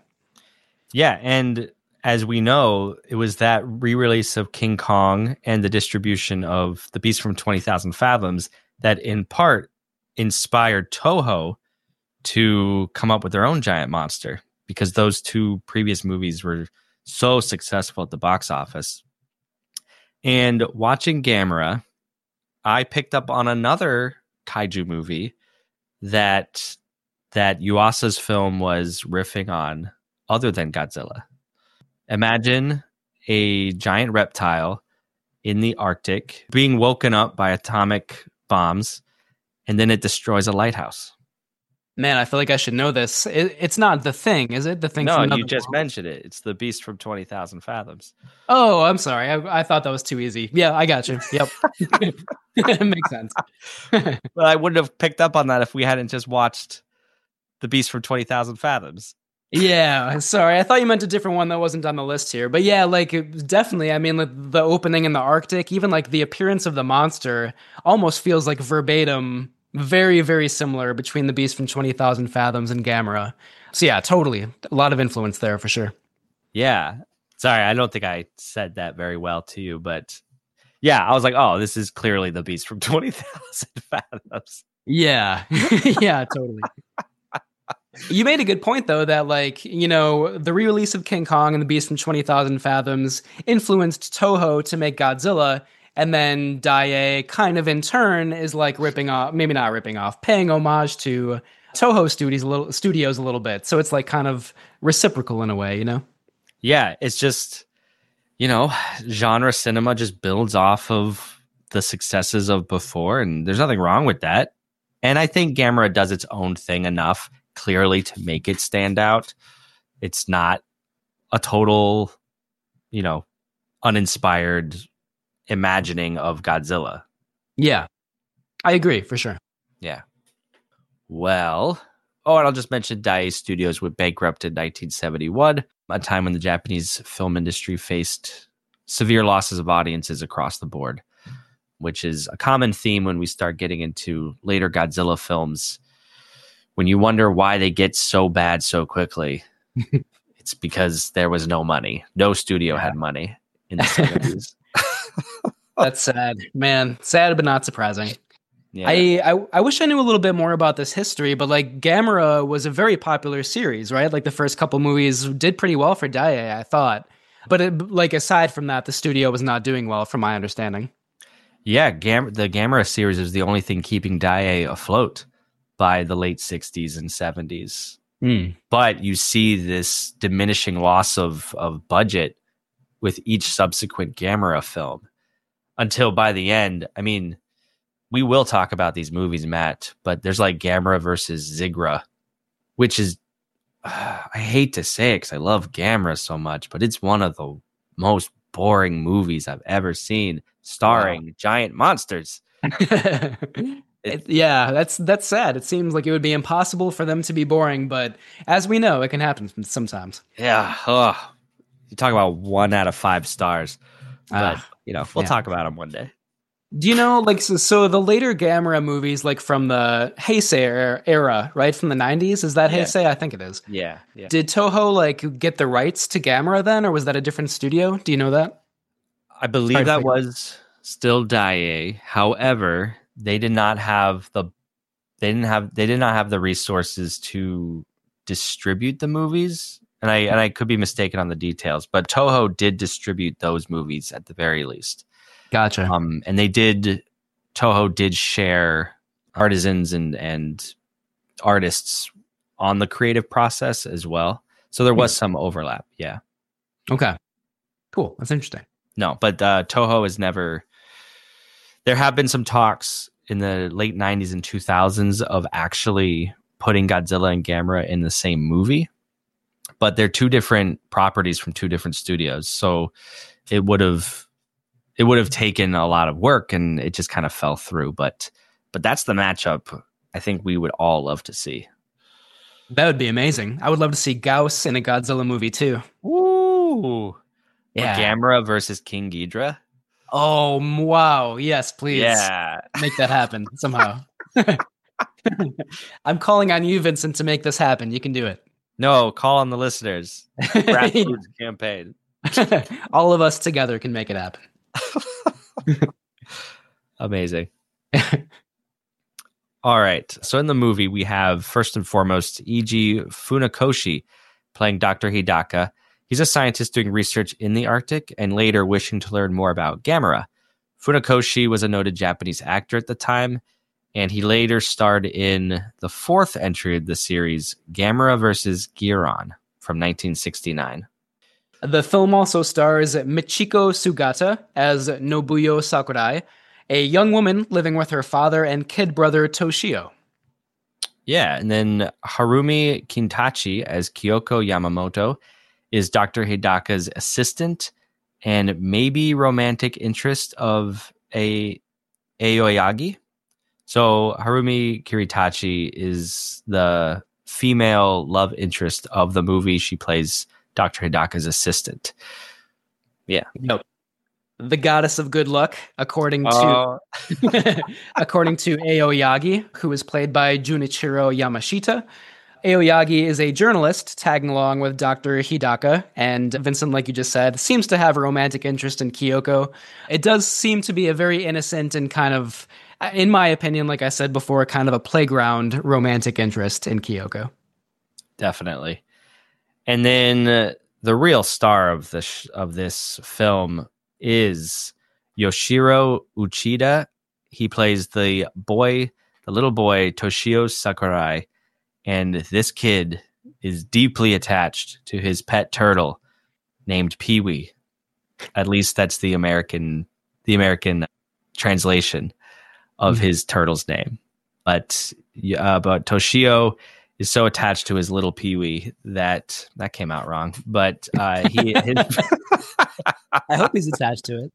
Yeah, and as we know, it was that re-release of King Kong and the distribution of The Beast from twenty thousand Fathoms that in part inspired Toho to come up with their own giant monster, because those two previous movies were so successful at the box office. And watching Gamera, I picked up on another kaiju movie that that Yuasa's film was riffing on other than Godzilla. Imagine a giant reptile in the Arctic being woken up by atomic bombs, and then it destroys a lighthouse. Man, I feel like I should know this. It, it's not The Thing, is it? The Thing. No, from you Another just World? mentioned it. It's the Beast from twenty thousand Fathoms. Oh, I'm sorry. I, I thought that was too easy. Yeah, I got you. Yep. Makes sense. Well, I wouldn't have picked up on that if we hadn't just watched The Beast from twenty thousand Fathoms. Yeah, sorry. I thought you meant a different one that wasn't on the list here. But yeah, like it, definitely. I mean, like, the opening in the Arctic, even like the appearance of the monster almost feels like verbatim, very, very similar between The Beast from twenty thousand Fathoms and Gamera. So yeah, totally. A lot of influence there for sure. Yeah. Sorry, I don't think I said that very well to you, but yeah, I was like, oh, this is clearly The Beast from twenty thousand Fathoms. Yeah. Yeah, totally. You made a good point, though, that, like, you know, the re-release of King Kong and The Beast from twenty thousand Fathoms influenced Toho to make Godzilla, and then Daiei kind of in turn is like ripping off, maybe not ripping off, paying homage to Toho Studios a little, studios a little bit. So it's like kind of reciprocal in a way, you know? Yeah, it's just, you know, genre cinema just builds off of the successes of before, and there's nothing wrong with that. And I think Gamera does its own thing enough, clearly, to make it stand out. It's not a total, you know, uninspired imagining of Godzilla. Yeah, I agree for sure. Yeah. Well, oh, and I'll just mention Daiei Studios went bankrupt in nineteen seventy-one, a time when the Japanese film industry faced severe losses of audiences across the board, which is a common theme when we start getting into later Godzilla films. When you wonder why they get so bad so quickly, It's because there was no money. No studio yeah. had money in the seventies. That's sad, man. Sad, but not surprising. Yeah. I, I I wish I knew a little bit more about this history, but like Gamera was a very popular series, right? Like the first couple movies did pretty well for Daiei, I thought. But it, like aside from that, the studio was not doing well, from my understanding. Yeah, Gam- the Gamera series is the only thing keeping Daiei afloat by the late sixties and seventies. Mm. But you see this diminishing loss of of budget with each subsequent Gamera film until by the end, I mean, we will talk about these movies, Matt, but there's like Gamera versus Zigra, which is, uh, I hate to say it because I love Gamera so much, but it's one of the most boring movies I've ever seen, starring wow. giant monsters. it, yeah, that's that's sad. It seems like it would be impossible for them to be boring, but as we know, it can happen sometimes. Yeah, oh, you talk about one out of five stars, but uh, you know we'll yeah. talk about them one day. Do you know, like, so, so the later Gamera movies, like from the Heisei era, right, from the nineties, is that yeah. Heisei? I think it is. Yeah, yeah. Did Toho, like, get the rights to Gamera then, or was that a different studio? Do you know that? I believe that was still Daiei. However, they did not have the, they didn't have, they did not have the resources to distribute the movies, and I and I could be mistaken on the details, but Toho did distribute those movies at the very least. Gotcha. Um, and they did, Toho did share artisans and, and artists on the creative process as well. So there was some overlap. Yeah. Okay. Cool. That's interesting. No, but uh, Toho is never, there have been some talks in the late nineties and two thousands of actually putting Godzilla and Gamera in the same movie, but they're two different properties from two different studios. So it would have, It would have taken a lot of work, and it just kind of fell through. But but that's the matchup I think we would all love to see. That would be amazing. I would love to see Gauss in a Godzilla movie too. Ooh. Yeah. Or Gamera versus King Ghidorah. Oh, wow. Yes, please. Yeah. Make that happen somehow. I'm calling on you, Vincent, to make this happen. You can do it. No, call on the listeners. Grassroots campaign. All of us together can make it happen. Amazing. All right. So in the movie, we have first and foremost Eiji Funakoshi playing Doctor Hidaka. He's a scientist doing research in the Arctic and later wishing to learn more about Gamera. Funakoshi was a noted Japanese actor at the time, and he later starred in the fourth entry of the series, Gamera versus Giron, from nineteen sixty-nine. The film also stars Michiko Sugata as Nobuyo Sakurai, a young woman living with her father and kid brother Toshio. Yeah, and then Harumi Kintachi as Kyoko Yamamoto is Doctor Hidaka's assistant and maybe romantic interest of a Aoyagi. So Harumi Kiritachi is the female love interest of the movie. She plays Doctor Hidaka's assistant. Yeah. Nope. The goddess of good luck, according to uh. according to Aoyagi, who is played by Junichiro Yamashita. Aoyagi is a journalist tagging along with Doctor Hidaka, and Vincent, like you just said, seems to have a romantic interest in Kyoko. It does seem to be a very innocent and kind of, in my opinion, like I said before, kind of a playground romantic interest in Kyoko. Definitely. And then uh, the real star of this of this film is Yoshiro Uchida. He plays the boy, the little boy Toshio Sakurai, and this kid is deeply attached to his pet turtle named Pee-wee. At least that's the American the American translation of mm-hmm. his turtle's name. But uh, but Toshio is so attached to his little Pee-wee that that came out wrong. But uh, he, his, I hope he's attached to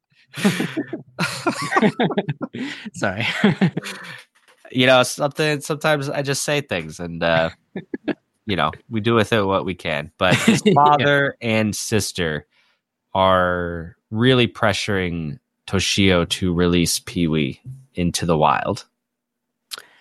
it. Sorry. You know, something. Sometimes I just say things, and uh, you know, we do with it what we can. But his father yeah. and sister are really pressuring Toshio to release Pee-wee into the wild.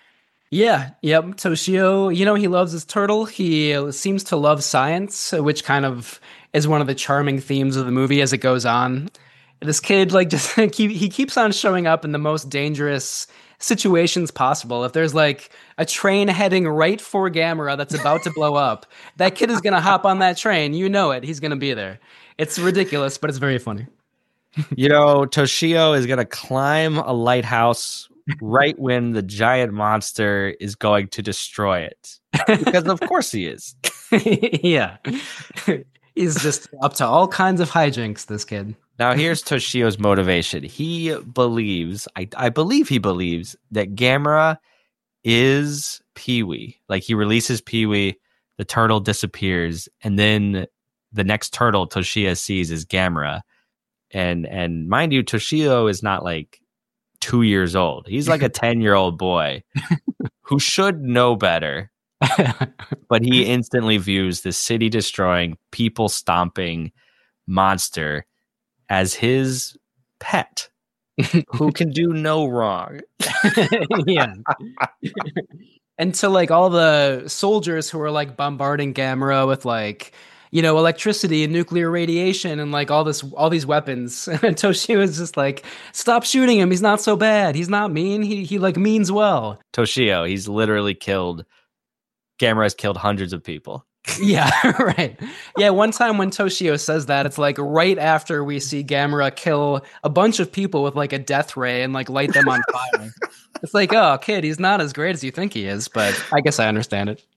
Yeah, yep. Toshio, you know, he loves his turtle. He seems to love science, which kind of is one of the charming themes of the movie as it goes on. This kid, like, just keep, he keeps on showing up in the most dangerous situations possible. If there's like a train heading right for Gamera that's about to blow up, that kid is gonna hop on that train. You know it. He's gonna be there. It's ridiculous, but it's very funny. You know, Toshio is gonna climb a lighthouse right when the giant monster is going to destroy it. Because of course he is. Yeah. He's just up to all kinds of hijinks, this kid. Now here's Toshio's motivation. He believes, I, I believe he believes, that Gamera is Pee-wee. Like, he releases Pee-wee, the turtle disappears, and then the next turtle Toshio sees is Gamera. And and mind you, Toshio is not like two years old. He's like a ten-year-old boy who should know better. But he instantly views this city-destroying, people-stomping monster as his pet, who can do no wrong. Yeah. And to like all the soldiers who are like bombarding Gamera with like, you know, electricity and nuclear radiation and like all this, all these weapons. And Toshio is just like, stop shooting him. He's not so bad. He's not mean. He he like means well. Toshio, he's literally killed. Gamera has killed hundreds of people. Yeah, right. Yeah, one time when Toshio says that, it's like right after we see Gamera kill a bunch of people with like a death ray and like light them on fire. It's like, oh, kid, he's not as great as you think he is, but I guess I understand it.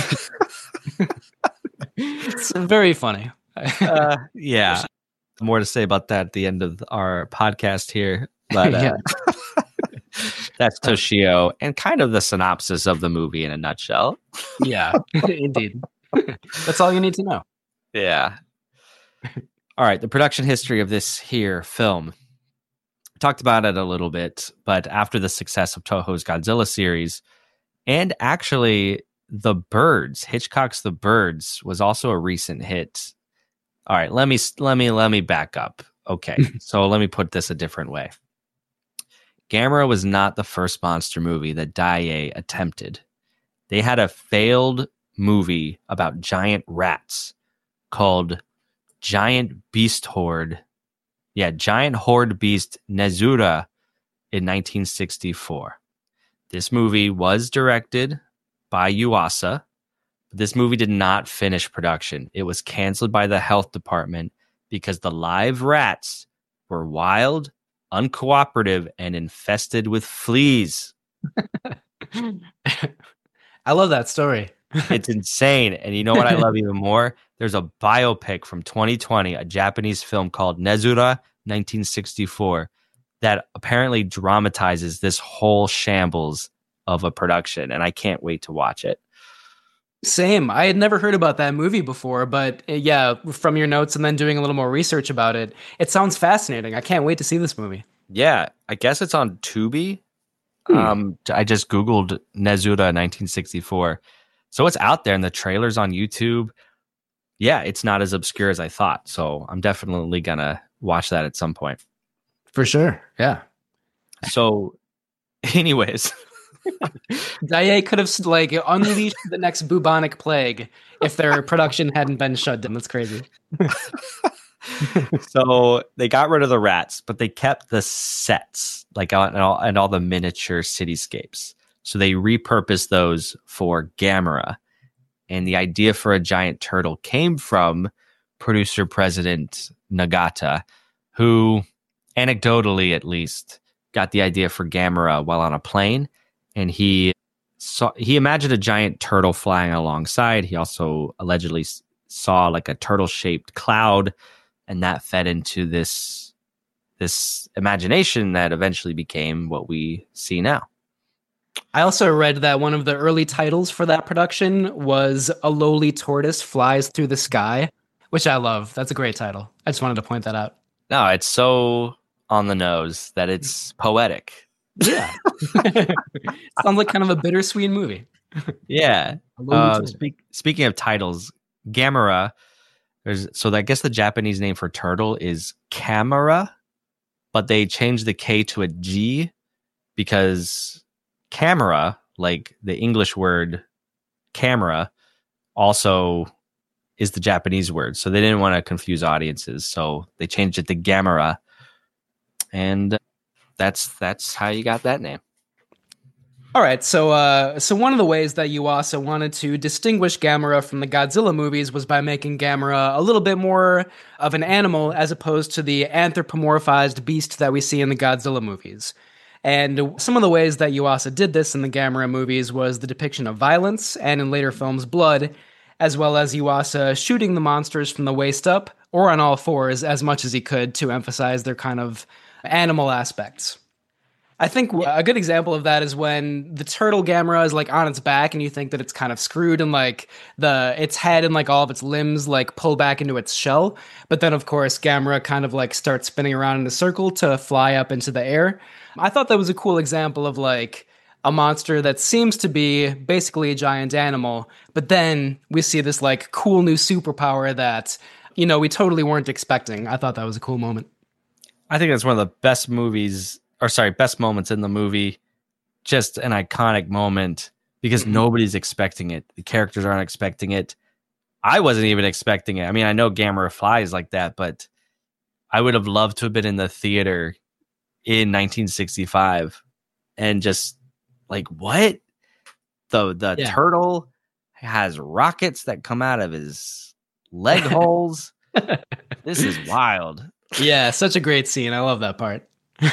It's very funny. uh, yeah. More to say about that at the end of our podcast here. But uh, yeah. That's Toshio and kind of the synopsis of the movie in a nutshell. Yeah, indeed. That's all you need to know. Yeah. All right. The production history of this here film. We talked about it a little bit, but after the success of Toho's Godzilla series, and actually The Birds, Hitchcock's The Birds was also a recent hit. All right. Let me, let me, let me back up. Okay. So let me put this a different way. Gamera was not the first monster movie that Daiei attempted. They had a failed movie about giant rats called Giant Beast Horde. Yeah, Giant Horde Beast Nezura in nineteen sixty-four. This movie was directed by Yuasa. But this movie did not finish production. It was canceled by the health department because the live rats were wild, uncooperative, and infested with fleas. I love that story. It's insane. And you know what I love even more? There's a biopic from twenty twenty, a Japanese film called Nezura nineteen sixty-four, that apparently dramatizes this whole shambles of a production. And I can't wait to watch it. Same. I had never heard about that movie before, but uh, yeah, from your notes and then doing a little more research about it, it sounds fascinating. I can't wait to see this movie. Yeah, I guess it's on Tubi. Hmm. Um, I just Googled Nezura nineteen sixty-four. So it's out there and the trailer's on YouTube. Yeah, it's not as obscure as I thought. So I'm definitely going to watch that at some point. For sure. Yeah. So anyways... Daiei could have like unleashed the next bubonic plague if their production hadn't been shut down. That's crazy. So they got rid of the rats, but they kept the sets, like and all, and all the miniature cityscapes. So they repurposed those for Gamera. And the idea for a giant turtle came from producer president Nagata, who, anecdotally at least, got the idea for Gamera while on a plane. And he saw, he imagined a giant turtle flying alongside. He also allegedly saw like a turtle-shaped cloud, and that fed into this this imagination that eventually became what we see now. I also read that one of the early titles for that production was A Lowly Tortoise Flies Through the Sky, which I love. That's a great title. I just wanted to point that out. No, it's so on the nose that it's poetic. Yeah. Sounds like kind of a bittersweet movie. Yeah. Uh, speak, speaking of titles, Gamera, there's so I guess the Japanese name for turtle is Camera, but they changed the K to a G because camera, like the English word camera also is the Japanese word. So they didn't want to confuse audiences. So they changed it to Gamera. And that's that's how you got that name. All right, so uh, so one of the ways that Yuasa wanted to distinguish Gamera from the Godzilla movies was by making Gamera a little bit more of an animal as opposed to the anthropomorphized beast that we see in the Godzilla movies. And some of the ways that Yuasa did this in the Gamera movies was the depiction of violence, and in later films, blood, as well as Yuasa shooting the monsters from the waist up, or on all fours, as much as he could to emphasize their kind of animal aspects. I think a good example of that is when the turtle Gamera is like on its back and you think that it's kind of screwed and like the its head and like all of its limbs like pull back into its shell. But then of course Gamera kind of like starts spinning around in a circle to fly up into the air. I thought that was a cool example of like a monster that seems to be basically a giant animal, but then we see this like cool new superpower that, you know, we totally weren't expecting. I thought that was a cool moment. I think that's one of the best movies or sorry, best moments in the movie. Just an iconic moment because mm-hmm. nobody's expecting it. The characters aren't expecting it. I wasn't even expecting it. I mean, I know Gamera flies like that, but I would have loved to have been in the theater in nineteen sixty-five and just like, what? The the yeah. turtle has rockets that come out of his leg holes. This is wild. Yeah, such a great scene. I love that part.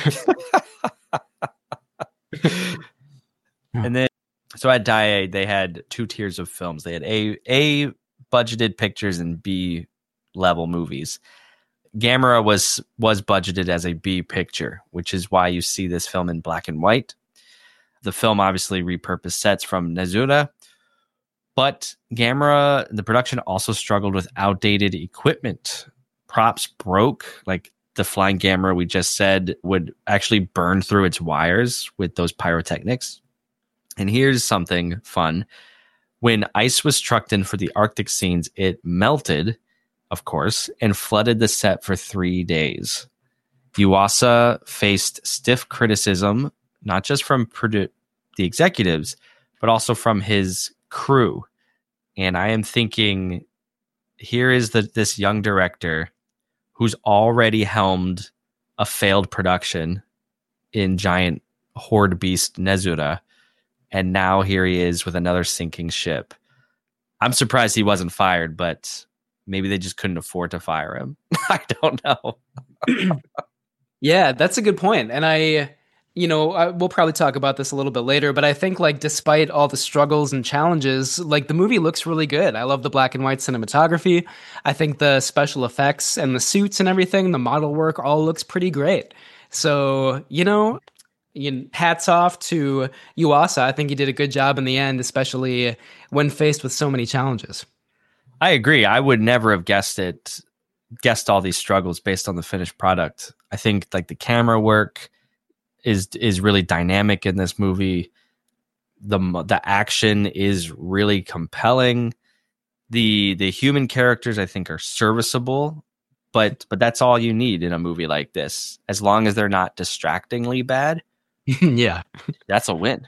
And then so at Daiei they had two tiers of films. They had a a budgeted pictures and B level movies. Gamera was was budgeted as a B picture, which is why you see this film in black and white. The film obviously repurposed sets from Nezura, but Gamera, the production also struggled with outdated equipment. Props broke, like the flying Gamera we just said would actually burn through its wires with those pyrotechnics. And here's something fun. When ice was trucked in for the Arctic scenes, it melted, of course, and flooded the set for three days. Yuasa faced stiff criticism, not just from produ- the executives, but also from his crew. And I am thinking, here is the this young director who's already helmed a failed production in giant horde beast Nezura, and now here he is with another sinking ship. I'm surprised he wasn't fired, but maybe they just couldn't afford to fire him. I don't know. Yeah, that's a good point. And I, you know, I, we'll probably talk about this a little bit later, but I think like despite all the struggles and challenges, like the movie looks really good. I love the black and white cinematography. I think the special effects and the suits and everything, the model work all looks pretty great. So, you know, you know, hats off to Yuasa. I think he did a good job in the end, especially when faced with so many challenges. I agree. I would never have guessed it, guessed all these struggles based on the finished product. I think like the camera work is is really dynamic in this movie. The the action is really compelling. The the human characters I think are serviceable, but but that's all you need in a movie like this. As long as they're not distractingly bad. Yeah. That's a win.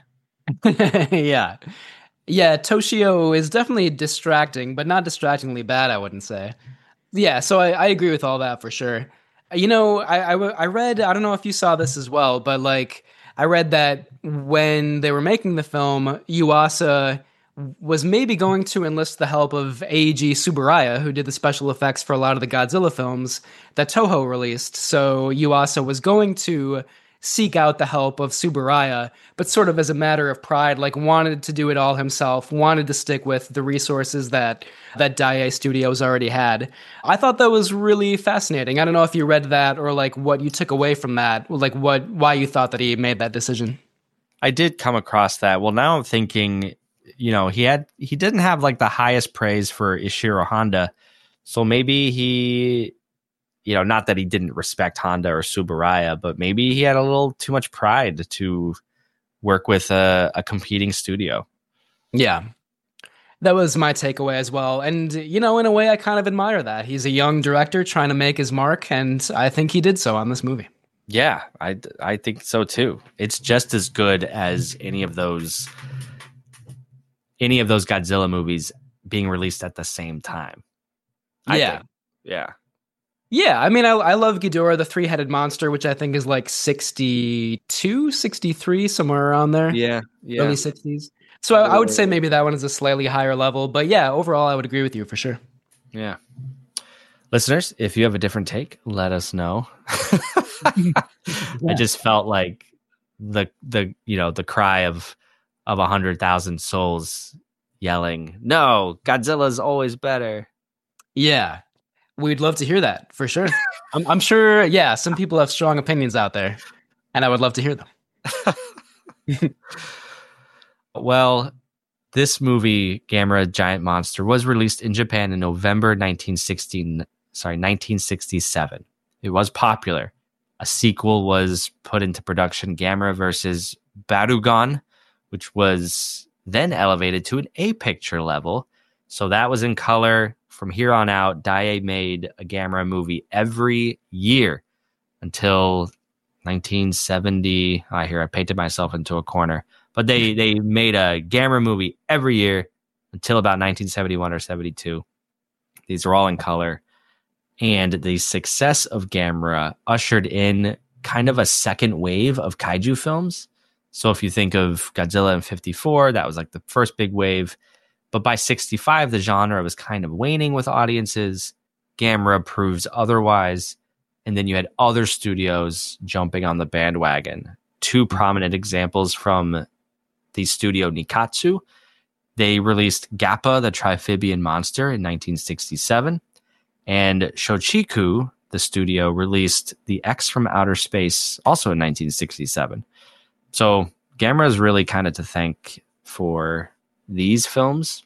Yeah. Yeah, Toshio is definitely distracting, but not distractingly bad, I wouldn't say. Yeah, so I, I agree with all that for sure. You know, I, I, I read, I don't know if you saw this as well, but like, I read that when they were making the film, Yuasa was maybe going to enlist the help of Eiji Tsuburaya, who did the special effects for a lot of the Godzilla films that Toho released. So Yuasa was going to seek out the help of Tsuburaya, but sort of as a matter of pride, like wanted to do it all himself, wanted to stick with the resources that that Daiei Studios already had. I thought that was really fascinating. I don't know if you read that or like what you took away from that, like what why you thought that he made that decision. I did come across that. Well, now I'm thinking, you know, he had he didn't have like the highest praise for Ishiro Honda, so maybe he, you know, not that he didn't respect Honda or Tsuburaya, but maybe he had a little too much pride to work with a, a competing studio. Yeah, that was my takeaway as well. And, you know, in a way, I kind of admire that. He's a young director trying to make his mark, and I think he did so on this movie. Yeah, I, I think so too. It's just as good as any of those any of those Godzilla movies being released at the same time. I Yeah. think. Yeah. Yeah, I mean, I, I love Ghidorah, the three-headed monster, which I think is like sixty-two, sixty-three, somewhere around there. Yeah. Yeah. Early sixties. So I, I would say maybe that one is a slightly higher level. But yeah, overall, I would agree with you for sure. Yeah. Listeners, if you have a different take, let us know. I just felt like the the you know the cry of of a hundred thousand souls yelling, "No, Godzilla's always better." Yeah, we'd love to hear that for sure. I'm, I'm sure. Yeah, some people have strong opinions out there, and I would love to hear them. Well, this movie, Gamera Giant Monster, was released in Japan in November nineteen sixteen. Sorry, nineteen sixty-seven. It was popular. A sequel was put into production, Gamera versus Barugon, which was then elevated to an A-picture level. So that was in color. From here on out, Daiei made a Gamera movie every year until nineteen seventy. I hear I painted myself into a corner. But they, they made a Gamera movie every year until about nineteen seventy-one or seventy-two. These are all in color. And the success of Gamera ushered in kind of a second wave of kaiju films. So if you think of Godzilla in fifty-four, that was like the first big wave. But by sixty-five, the genre was kind of waning with audiences. Gamera proves otherwise. And then you had other studios jumping on the bandwagon. Two prominent examples from the studio Nikatsu. They released Gappa, the Triphibian Monster, in nineteen sixty-seven. And Shochiku, the studio, released The X from Outer Space, also in nineteen sixty-seven. So Gamera is really kind of to thank for these films.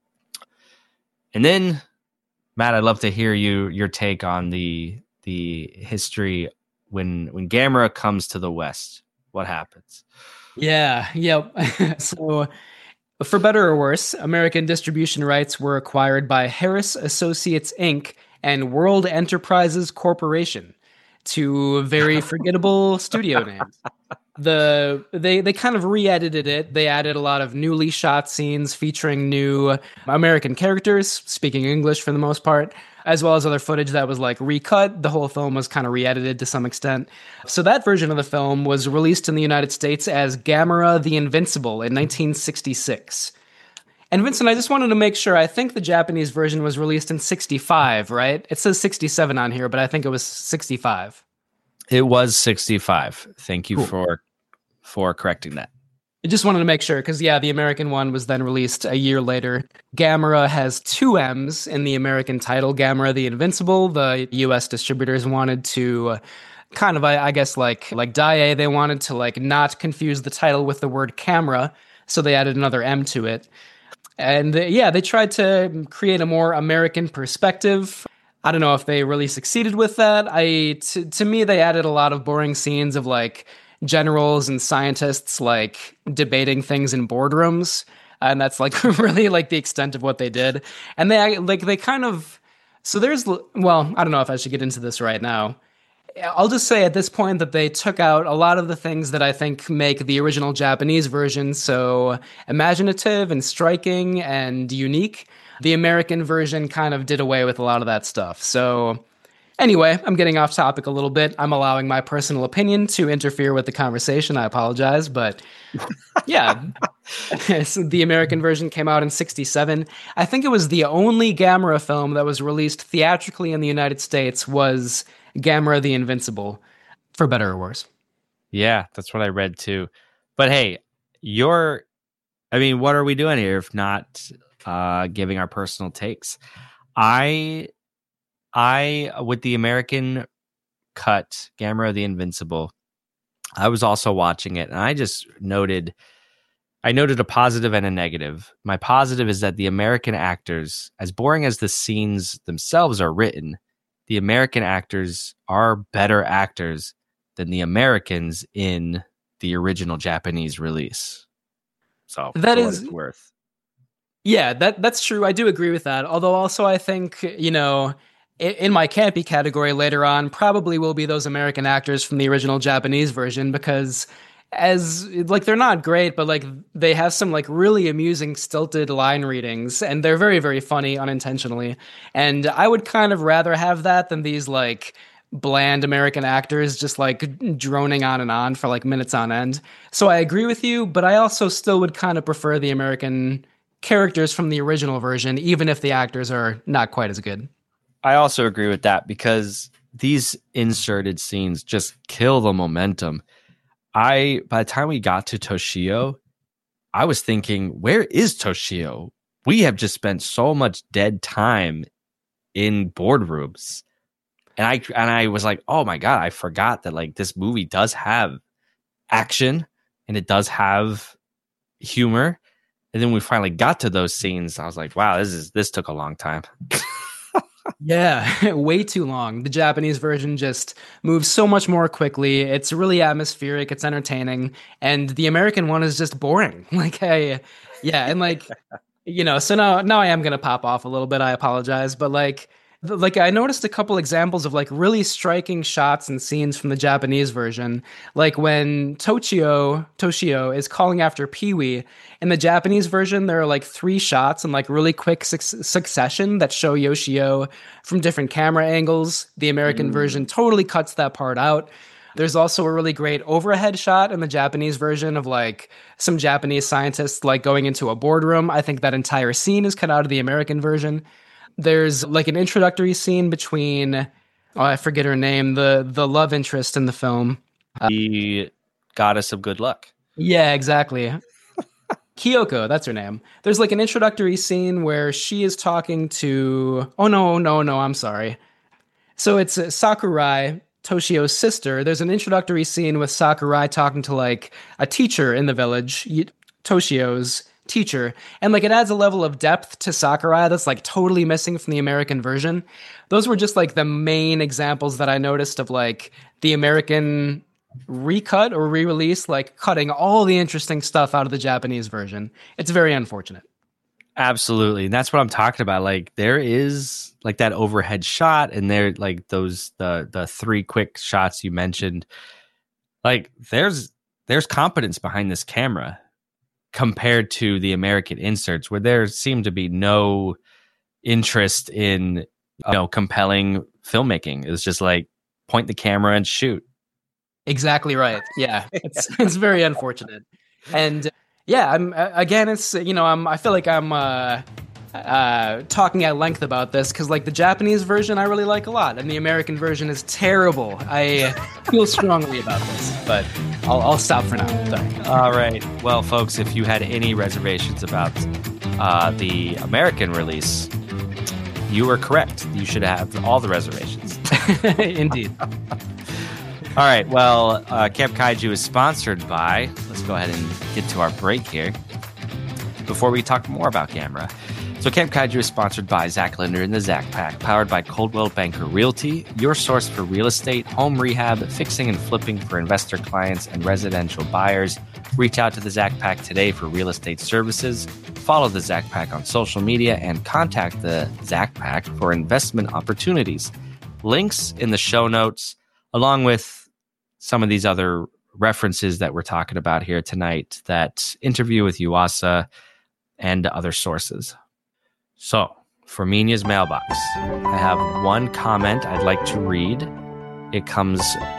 And then, Matt, I'd love to hear you your take on the the history when when Gamera comes to the West. What happens? Yeah, yep. So, for better or worse, American distribution rights were acquired by Harris Associates, Incorporated and World Enterprises Corporation, two very forgettable studio names. The they they kind of re-edited it. They added a lot of newly shot scenes featuring new American characters speaking English for the most part, as well as other footage that was like recut. The whole film was kind of re-edited to some extent. So that version of the film was released in the United States as Gamera the Invincible in nineteen sixty-six. And Vincent, I just wanted to make sure, I think the Japanese version was released in sixty-five, right? It says sixty-seven on here, but I think it was sixty-five. It was sixty-five. Thank you Cool. for for correcting that. I just wanted to make sure, because yeah, the American one was then released a year later. Gamera has two M's in the American title, Gamera the Invincible. The U S distributors wanted to kind of, I, I guess, like like Daiei, they wanted to like not confuse the title with the word camera, so they added another M to it. And uh, yeah, they tried to create a more American perspective. I don't know if they really succeeded with that. I t- to me, they added a lot of boring scenes of like generals and scientists like debating things in boardrooms, and that's like really like the extent of what they did. And they like they kind of so there's well, I don't know if I should get into this right now. I'll just say at this point that they took out a lot of the things that I think make the original Japanese version so imaginative and striking and unique. The American version kind of did away with a lot of that stuff. So anyway, I'm getting off topic a little bit. I'm allowing my personal opinion to interfere with the conversation. I apologize, but yeah. So the American version came out in sixty-seven. I think it was the only Gamera film that was released theatrically in the United States was Gamera the Invincible, for better or worse. Yeah, that's what I read too. But hey, you're, I mean, what are we doing here if not uh, giving our personal takes? I, I, with the American cut, Gamera the Invincible, I was also watching it and I just noted, I noted a positive and a negative. My positive is that the American actors, as boring as the scenes themselves are written, the American actors are better actors than the Americans in the original Japanese release. So that for what is it's worth. Yeah, that that's true. I do agree with that. Although also I think, you know, in, in my campy category later on probably will be those American actors from the original Japanese version, because as like they're not great, but like they have some like really amusing stilted line readings, and they're very very funny unintentionally. And I would kind of rather have that than these like bland American actors just like droning on and on for like minutes on end. So I agree with you, but I also still would kind of prefer the American characters from the original version, even if the actors are not quite as good. I also agree with that because these inserted scenes just kill the momentum. I, by the time we got to Toshio, I was thinking, where is Toshio? We have just spent so much dead time in boardrooms. And I and I was like, oh my God, I forgot that like this movie does have action and it does have humor. And then we finally got to those scenes. I was like, wow, this is this took a long time. Yeah, way too long. The Japanese version just moves so much more quickly. It's really atmospheric. It's entertaining. And the American one is just boring. Like, I, yeah. And like, you know, so now, now I am going to pop off a little bit. I apologize. But like, like I noticed a couple examples of like really striking shots and scenes from the Japanese version. Like when Toshio, Toshio is calling after Pee-wee. In the Japanese version, there are like three shots in like really quick su- succession that show Yoshio from different camera angles. The American mm. version totally cuts that part out. There's also a really great overhead shot in the Japanese version of like some Japanese scientists like going into a boardroom. I think that entire scene is cut out of the American version. There's like an introductory scene between, oh, I forget her name, the the love interest in the film. The goddess of good luck. Yeah, exactly. Kyoko, that's her name. There's like an introductory scene where she is talking to, oh no, no, no, I'm sorry. So it's uh, Sakurai, Toshio's sister. There's an introductory scene with Sakurai talking to like a teacher in the village, Toshio's teacher, and like it adds a level of depth to Sakurai that's like totally missing from the American version. Those were just like the main examples that I noticed of like the American recut or re-release, like cutting all the interesting stuff out of the Japanese version. It's very unfortunate. Absolutely. And that's what I'm talking about. Like there is like that overhead shot and there like those the the three quick shots you mentioned. Like there's there's competence behind this camera compared to the American inserts where there seemed to be no interest in, you know, compelling filmmaking. It was just like point the camera and shoot. Exactly right. Yeah. It's it's very unfortunate. And yeah, I'm again it's you know, I'm I feel like I'm uh uh talking at length about this cuz like the Japanese version I really like a lot and the American version is terrible. I feel strongly about this, but I'll, I'll stop for now. Sorry. All right. Well, folks, if you had any reservations about uh, the American release, you were correct. You should have all the reservations. Indeed. All right. Well, uh, Camp Kaiju is sponsored by, let's go ahead and get to our break here before we talk more about Gamera. So Camp Kaiju is sponsored by Zach Linder and the Zach Pack, powered by Coldwell Banker Realty, your source for real estate, home rehab, fixing and flipping for investor clients and residential buyers. Reach out to the Zach Pack today for real estate services. Follow the Zach Pack on social media and contact the Zach Pack for investment opportunities. Links in the show notes, along with some of these other references that we're talking about here tonight, that interview with Yuasa and other sources. So, for Minya's mailbox, I have one comment I'd like to read. It comes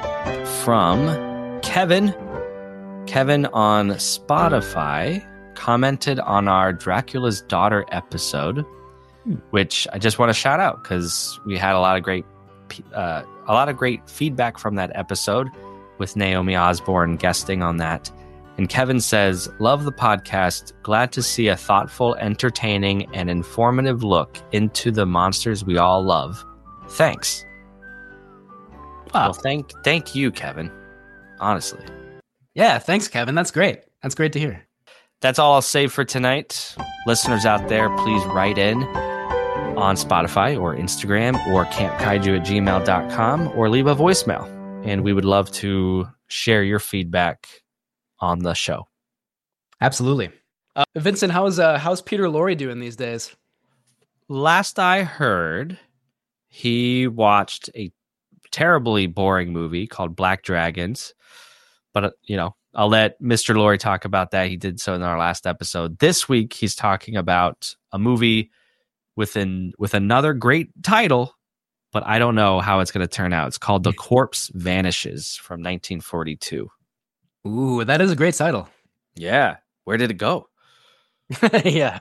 from Kevin. Kevin on Spotify commented on our Dracula's Daughter episode, which I just want to shout out because we had a lot of great, uh, a lot of great feedback from that episode with Naomi Osborne guesting on that. And Kevin says, love the podcast. Glad to see a thoughtful, entertaining, and informative look into the monsters we all love. Thanks. Wow. Well, thank thank you, Kevin. Honestly. Yeah, thanks, Kevin. That's great. That's great to hear. That's all I'll say for tonight. Listeners out there, please write in on Spotify or Instagram or campkaiju at gmail dot com or leave a voicemail. And we would love to share your feedback on the show. Absolutely. Uh, Vincent, how's uh, how's Peter Lorre doing these days? Last I heard, he watched a terribly boring movie called Black Dragons. But, uh, you know, I'll let Mister Laurie talk about that. He did so in our last episode. This week, he's talking about a movie with, an, with another great title, but I don't know how it's going to turn out. It's called The Corpse Vanishes from nineteen forty-two. Ooh, that is a great title. Yeah. Where did it go? Yeah.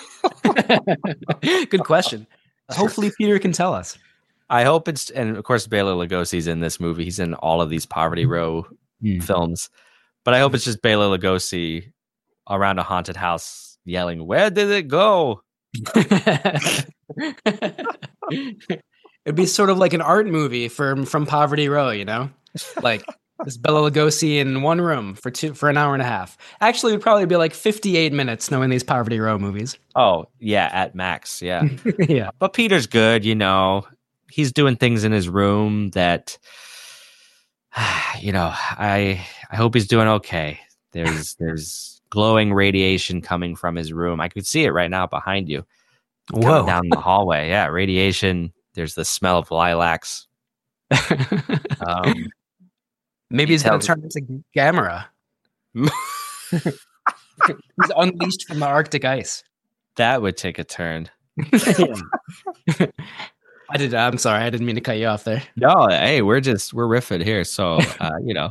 Good question. Hopefully Peter can tell us. I hope it's, and of course Bela Lugosi's in this movie. He's in all of these Poverty Row mm. films, but I hope it's just Bela Lugosi around a haunted house yelling, "Where did it go?" It'd be sort of like an art movie from from Poverty Row, you know, like this Bela Lugosi in one room for two for an hour and a half. Actually, it would probably be like fifty-eight minutes knowing these Poverty Row movies. Oh yeah, at max, yeah, yeah. But Peter's good, you know. He's doing things in his room that, you know, I I hope he's doing okay. There's there's glowing radiation coming from his room. I could see it right now behind you. Whoa. Down the hallway. Yeah, radiation. There's the smell of lilacs. um, Maybe he's going to turn into Gamera. He's unleashed from the Arctic ice. That would take a turn. I did. I'm sorry. I didn't mean to cut you off there. No, hey, we're just we're riffing here, so uh, you know.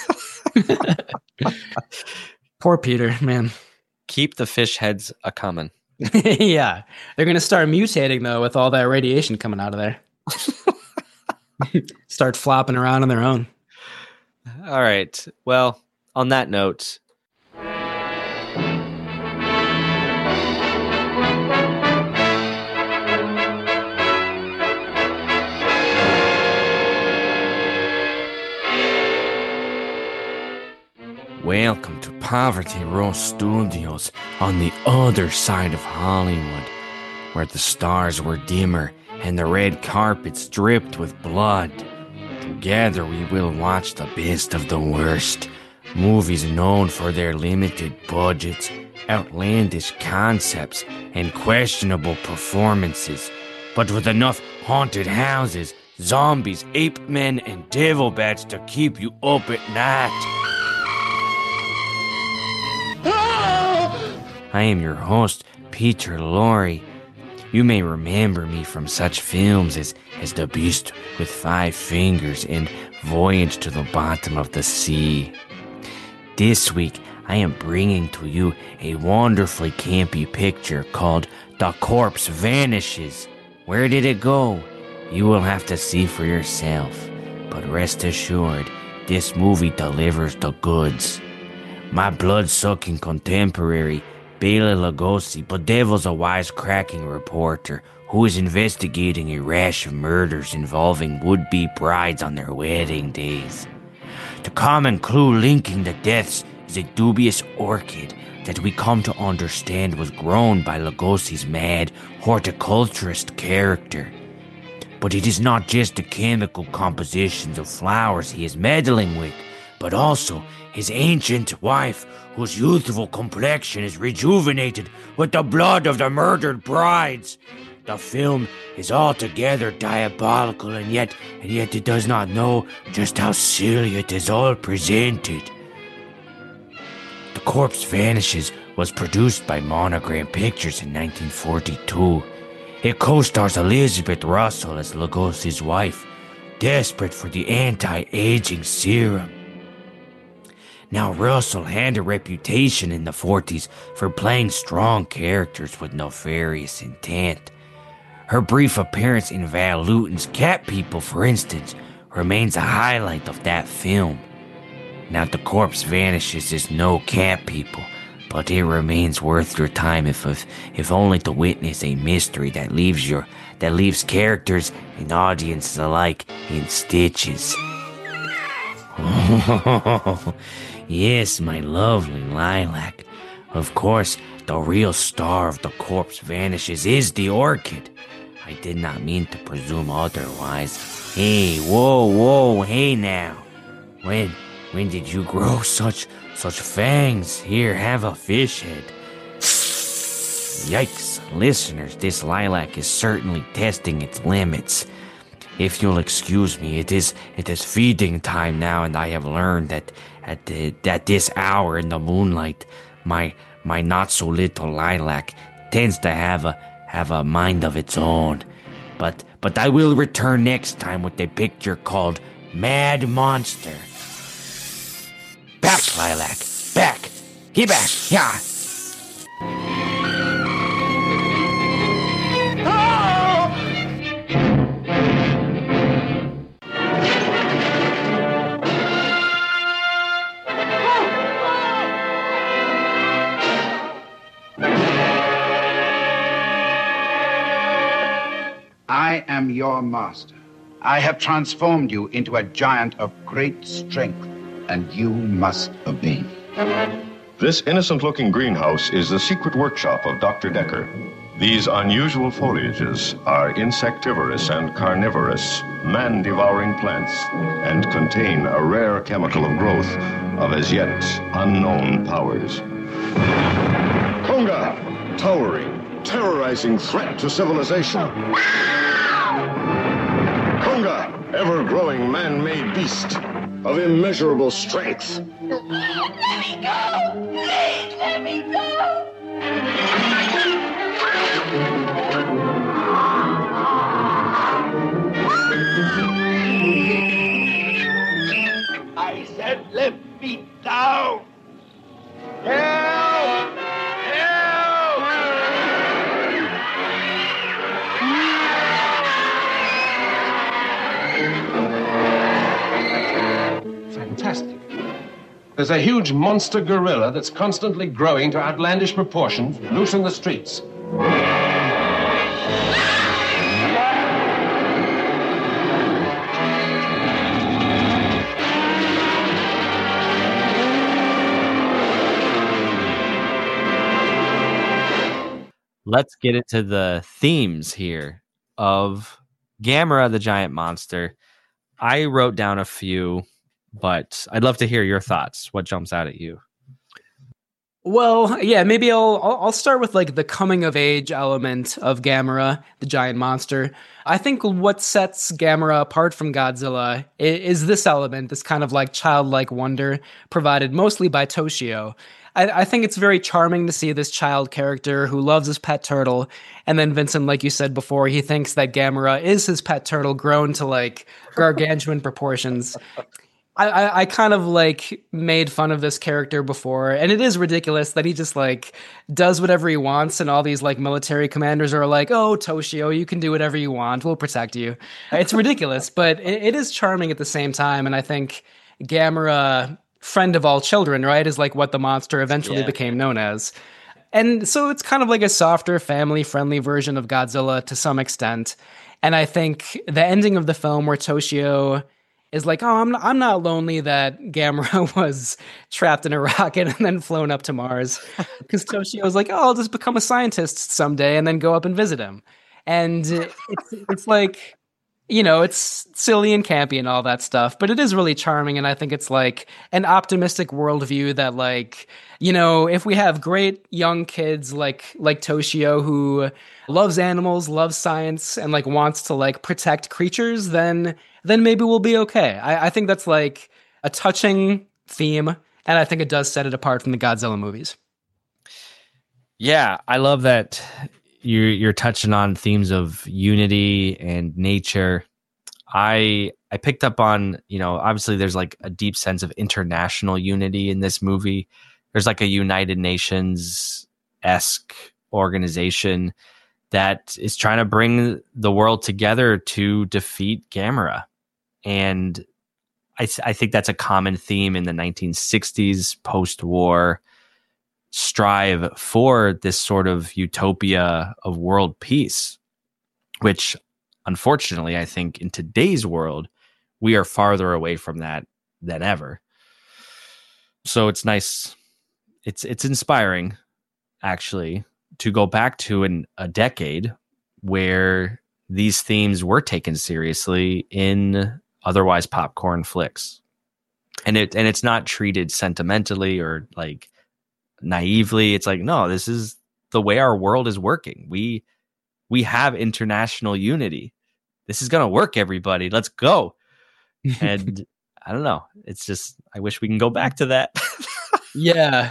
Poor Peter, man. Keep the fish heads a coming. Yeah, they're gonna start mutating though with all that radiation coming out of there. Start flopping around on their own. All right. Well, on that note. Welcome to Poverty Row Studios on the other side of Hollywood, where the stars were dimmer and the red carpets dripped with blood. Together we will watch the best of the worst. Movies known for their limited budgets, outlandish concepts, and questionable performances, but with enough haunted houses, zombies, ape men, and devil bats to keep you up at night. I am your host, Peter Lorre. You may remember me from such films as, as The Beast with Five Fingers and Voyage to the Bottom of the Sea. This week, I am bringing to you a wonderfully campy picture called The Corpse Vanishes. Where did it go? You will have to see for yourself. But rest assured, this movie delivers the goods. My blood-sucking contemporary, Bela Lugosi, but Devil's a wisecracking reporter who is investigating a rash of murders involving would-be brides on their wedding days. The common clue linking the deaths is a dubious orchid that we come to understand was grown by Lugosi's mad horticulturist character. But it is not just the chemical compositions of flowers he is meddling with, but also his ancient wife, whose youthful complexion is rejuvenated with the blood of the murdered brides. The film is altogether diabolical, and yet, and yet it does not know just how silly it is all presented. The Corpse Vanishes was produced by Monogram Pictures in nineteen forty-two. It co-stars Elizabeth Russell as Lugosi's wife, desperate for the anti-aging serum. Now, Russell had a reputation in the forties for playing strong characters with nefarious intent. Her brief appearance in Val Lewton's Cat People, for instance, remains a highlight of that film. Now, The Corpse Vanishes is no Cat People, but it remains worth your time if, if if only to witness a mystery that leaves your that leaves characters and audiences alike in stitches. Yes, my lovely lilac. Of course, the real star of The Corpse Vanishes is the orchid. I did not mean to presume otherwise. Hey, whoa, whoa, hey now. When, when did you grow such, such fangs? Here, have a fish head. Yikes, listeners, this lilac is certainly testing its limits. If you'll excuse me, it is it is feeding time now, and I have learned that at the, at this hour in the moonlight, my my not so little lilac tends to have a have a mind of its own. But but I will return next time with a picture called Mad Monster. Back, lilac, back, get back, yeah. I am your master. I have transformed you into a giant of great strength, and you must obey me. This innocent-looking greenhouse is the secret workshop of Doctor Decker. These unusual foliages are insectivorous and carnivorous, man-devouring plants, and contain a rare chemical of growth of as yet unknown powers. Konga, towering, terrorizing threat to civilization. Konga, ever-growing man-made beast of immeasurable strength. Let me go! Please let me go! I said let me down! Help! Fantastic. There's a huge monster gorilla that's constantly growing to outlandish proportions, loose in the streets. Let's get into the themes here of Gamera the Giant Monster. I wrote down a few, but I'd love to hear your thoughts. What jumps out at you? Well, yeah, maybe I'll I'll I'll start with like the coming of age element of Gamera, the giant monster. I think what sets Gamera apart from Godzilla is, is this element, this kind of like childlike wonder provided mostly by Toshio. I, I think it's very charming to see this child character who loves his pet turtle, and then Vincent, like you said before, he thinks that Gamera is his pet turtle grown to like gargantuan proportions. I, I, I kind of like made fun of this character before, and it is ridiculous that he just like does whatever he wants, and all these like military commanders are like, "Oh, Toshio, you can do whatever you want. We'll protect you." It's ridiculous, but it, it is charming at the same time, and I think Gamera, friend of all children, right, is like what the monster eventually Yeah. became known as. And so it's kind of like a softer, family-friendly version of Godzilla to some extent. And I think the ending of the film where Toshio is like, oh, I'm not, I'm not lonely that Gamera was trapped in a rocket and then flown up to Mars. Because Toshio was like, oh, I'll just become a scientist someday and then go up and visit him. And it's, it's like, you know, it's silly and campy and all that stuff, but it is really charming. And I think it's like an optimistic worldview that, like, you know, if we have great young kids like like Toshio who loves animals, loves science, and like wants to like protect creatures, then then maybe we'll be okay. I, I think that's like a touching theme, and I think it does set it apart from the Godzilla movies. Yeah, I love that you're you're touching on themes of unity and nature. I I picked up on, you know, obviously there's like a deep sense of international unity in this movie. There's like a United Nations-esque organization that is trying to bring the world together to defeat Gamera. And I, th- I think that's a common theme in the nineteen sixties post-war strive for this sort of utopia of world peace, which unfortunately, I think in today's world, we are farther away from that than ever. So it's nice. It's it's inspiring, actually, to go back to an, a decade where these themes were taken seriously in otherwise popcorn flicks. And it and it's not treated sentimentally or like naively. It's like, no, this is the way our world is working. We we have international unity. This is gonna work, everybody. Let's go. And I don't know. It's just, I wish we can go back to that. Yeah.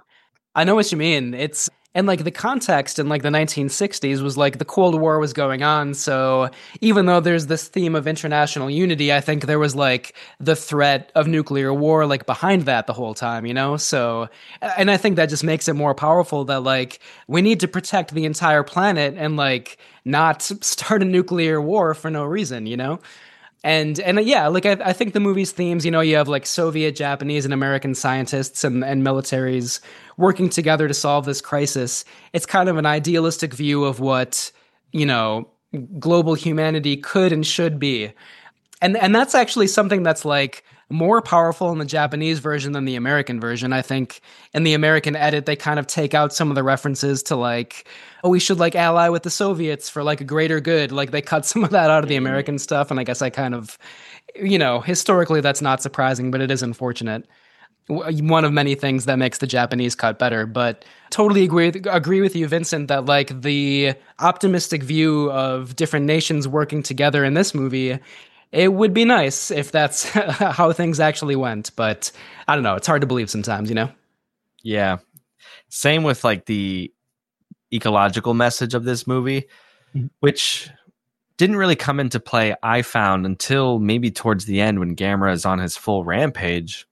I know what you mean. It's, and like the context in like the nineteen sixties was like the Cold War was going on. So even though there's this theme of international unity, I think there was like the threat of nuclear war like behind that the whole time, you know? So, and I think that just makes it more powerful that like we need to protect the entire planet and like not start a nuclear war for no reason, you know? And and yeah, like I, I think the movie's themes, you know, you have like Soviet, Japanese, and American scientists and, and militaries working together to solve this crisis. It's kind of an idealistic view of what, you know, global humanity could and should be. And and that's actually something that's like more powerful in the Japanese version than the American version. I think in the American edit, they kind of take out some of the references to like, oh, we should like ally with the Soviets for like a greater good. Like they cut some of that out of the American stuff. And I guess I kind of, you know, historically that's not surprising, but it is unfortunate. One of many things that makes the Japanese cut better, but totally agree, agree with you, Vincent, that like the optimistic view of different nations working together in this movie, it would be nice if that's how things actually went, but I don't know. It's hard to believe sometimes, you know? Yeah. Same with like the ecological message of this movie, mm-hmm. which didn't really come into play, I found, until maybe towards the end when Gamera is on his full rampage.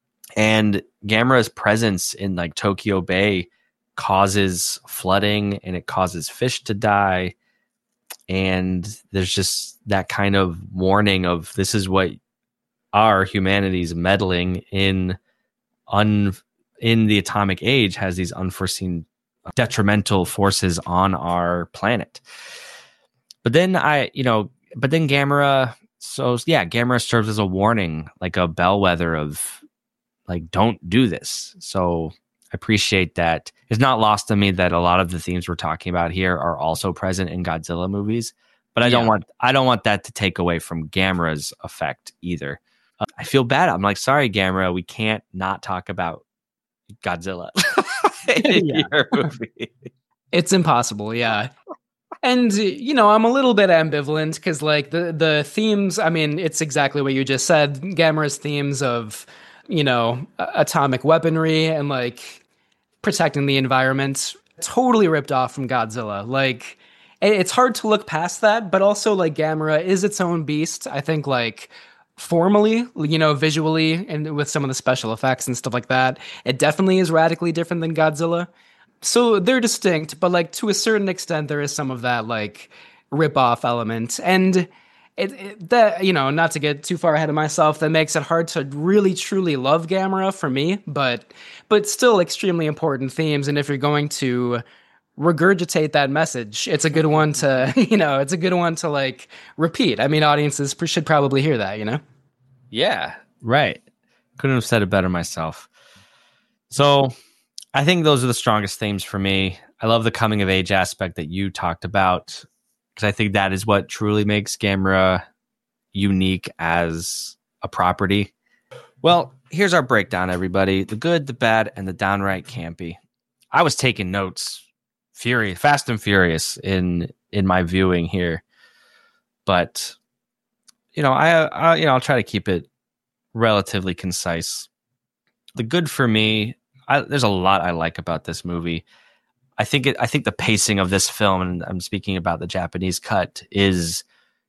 And Gamera's presence in like Tokyo Bay causes flooding and it causes fish to die. And there's just that kind of warning of this is what our humanity's meddling in un in the atomic age has these unforeseen detrimental forces on our planet. But then I, you know, but then Gamera, so yeah, Gamera serves as a warning, like a bellwether of like, don't do this. So I appreciate that. It's not lost on me that a lot of the themes we're talking about here are also present in Godzilla movies, but I yeah. don't want I don't want that to take away from Gamera's effect either. Uh, I feel bad. I'm like, sorry, Gamera, we can't not talk about Godzilla in yeah. your movie. It's impossible, yeah. And, you know, I'm a little bit ambivalent because, like, the, the themes, I mean, it's exactly what you just said. Gamera's themes of, you know, atomic weaponry and, like, protecting the environment, totally ripped off from Godzilla. Like, it's hard to look past that, but also, like, Gamera is its own beast. I think, like, formally, you know, visually, and with some of the special effects and stuff like that, it definitely is radically different than Godzilla. So they're distinct, but like to a certain extent, there is some of that like rip-off element, and it, it that you know, not to get too far ahead of myself, that makes it hard to really truly love Gamera for me, but but still extremely important themes. And if you're going to regurgitate that message, it's a good one to you know, it's a good one to like repeat. I mean, audiences should probably hear that, you know. Yeah, right. Couldn't have said it better myself. So. I think those are the strongest themes for me. I love the coming of age aspect that you talked about, because I think that is what truly makes Gamera unique as a property. Well, here's our breakdown, everybody. The good, the bad, and the downright campy. I was taking notes, furious, fast and furious in in my viewing here. But, you know, I, I you know, I'll try to keep it relatively concise. The good for me, I, there's a lot I like about this movie. I think it, I think the pacing of this film, and I'm speaking about the Japanese cut, is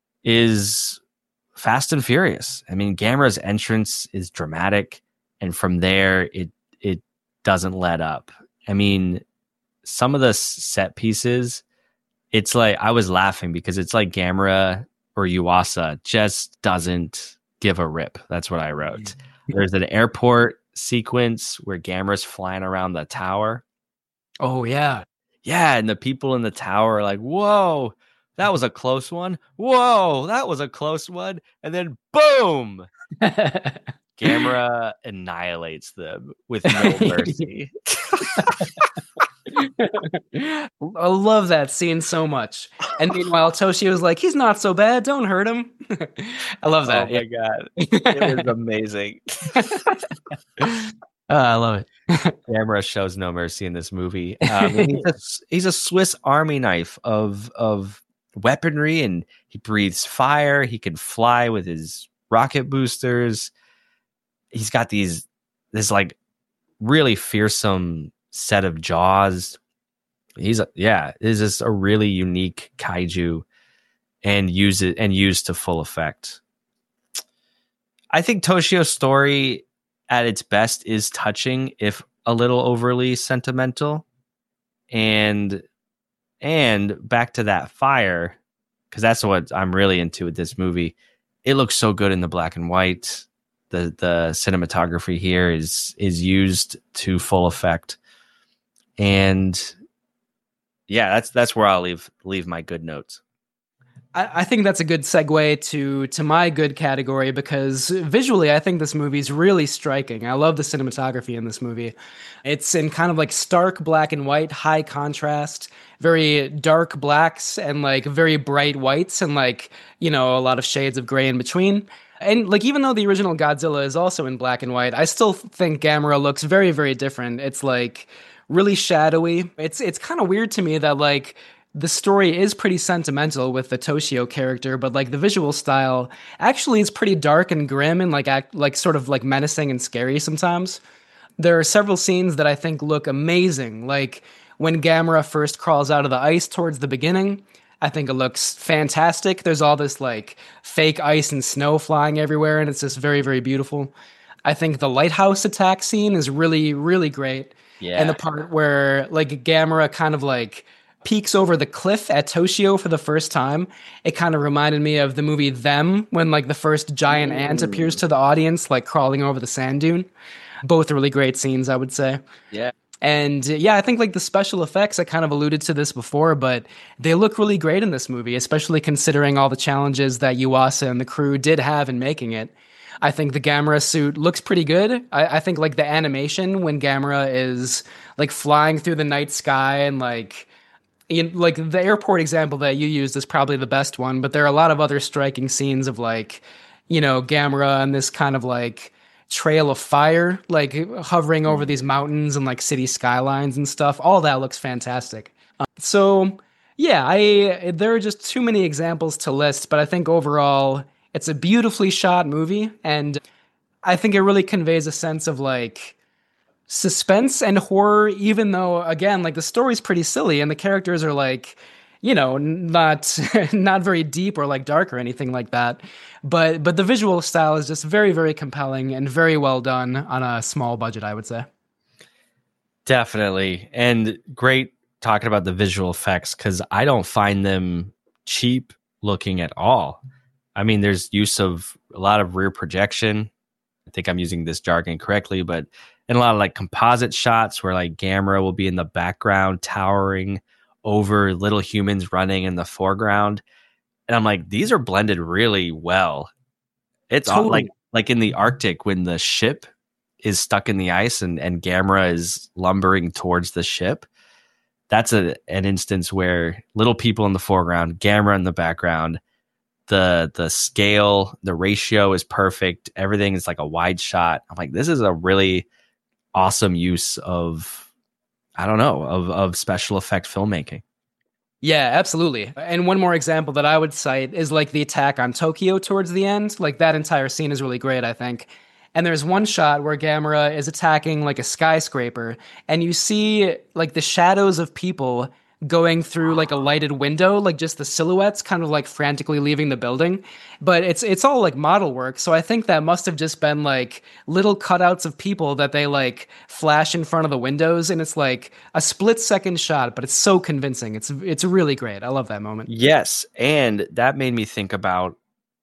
is fast and furious. I mean, Gamera's entrance is dramatic, and from there, it it doesn't let up. I mean, some of the set pieces, it's like I was laughing because it's like Gamera or Yuasa just doesn't give a rip. That's what I wrote. There's an airport sequence where Gamera's flying around the tower. Oh yeah. Yeah, and the people in the tower are like, whoa, that was a close one. Whoa, that was a close one. And then boom. Gamera annihilates them with no mercy. I love that scene so much. And meanwhile, Toshi was like, he's not so bad. Don't hurt him. I love that. Oh my God. It was amazing. uh, I love it. Gamera shows no mercy in this movie. Um, he's, a, he's a Swiss Army knife of, of weaponry, and he breathes fire. He can fly with his rocket boosters. he's got these this like really fearsome set of jaws. He's a, yeah, is this a really unique kaiju and use it and used to full effect. I think Toshio's story at its best is touching, if a little overly sentimental. And and back to that fire, because that's what I'm really into with this movie. It looks so good in the black and white. The the cinematography here is is used to full effect. And yeah, that's that's where I'll leave leave my good notes. I, I think that's a good segue to to my good category, because visually, I think this movie's really striking. I love the cinematography in this movie. It's in kind of like stark black and white, high contrast, very dark blacks and like very bright whites, and like, you know, a lot of shades of gray in between. And like, even though the original Godzilla is also in black and white, I still think Gamera looks very, very different. It's like really shadowy. It's it's kind of weird to me that like the story is pretty sentimental with the Toshio character, but like the visual style actually is pretty dark and grim and like act, like sort of like menacing and scary sometimes. There are several scenes that I think look amazing, like when Gamera first crawls out of the ice towards the beginning. I think it looks fantastic. There's all this like fake ice and snow flying everywhere, and it's just very, very beautiful. I think the lighthouse attack scene is really, really great. Yeah. And the part where like Gamera kind of like peeks over the cliff at Toshio for the first time, it kind of reminded me of the movie Them, when like the first giant ant appears to the audience, like crawling over the sand dune. Both really great scenes, I would say. Yeah. And uh, yeah, I think like the special effects, I kind of alluded to this before, but they look really great in this movie, especially considering all the challenges that Yuasa and the crew did have in making it. I think the Gamera suit looks pretty good. I, I think like the animation when Gamera is like flying through the night sky and like, in, like the airport example that you used is probably the best one, but there are a lot of other striking scenes of like, you know, Gamera and this kind of like trail of fire, like hovering over these mountains and like city skylines and stuff. All that looks fantastic. Um, so yeah, I there are just too many examples to list, but I think overall it's a beautifully shot movie, and I think it really conveys a sense of like suspense and horror, even though again, like the story's pretty silly and the characters are like, you know, not not very deep or like dark or anything like that. But but the visual style is just very, very compelling and very well done on a small budget, I would say. Definitely. And great talking about the visual effects, because I don't find them cheap looking at all. I mean, there's use of a lot of rear projection. I think I'm using this jargon correctly, but and a lot of like composite shots where like Gamera will be in the background towering over little humans running in the foreground. And I'm like, these are blended really well. It's Totally. all like like in the Arctic when the ship is stuck in the ice and, and Gamera is lumbering towards the ship. That's a an instance where little people in the foreground, Gamera in the background, the the scale, the ratio is perfect. Everything is like a wide shot. I'm like, this is a really awesome use of, I don't know, of, of special effect filmmaking. Yeah, absolutely. And one more example that I would cite is like the attack on Tokyo towards the end. Like that entire scene is really great, I think. And there's one shot where Gamera is attacking like a skyscraper, and you see like the shadows of people going through like a lighted window, like just the silhouettes kind of like frantically leaving the building. But it's it's all like model work. So I think that must have just been like little cutouts of people that they like flash in front of the windows, and it's like a split second shot, but it's so convincing. It's it's really great. I love that moment. Yes, and that made me think about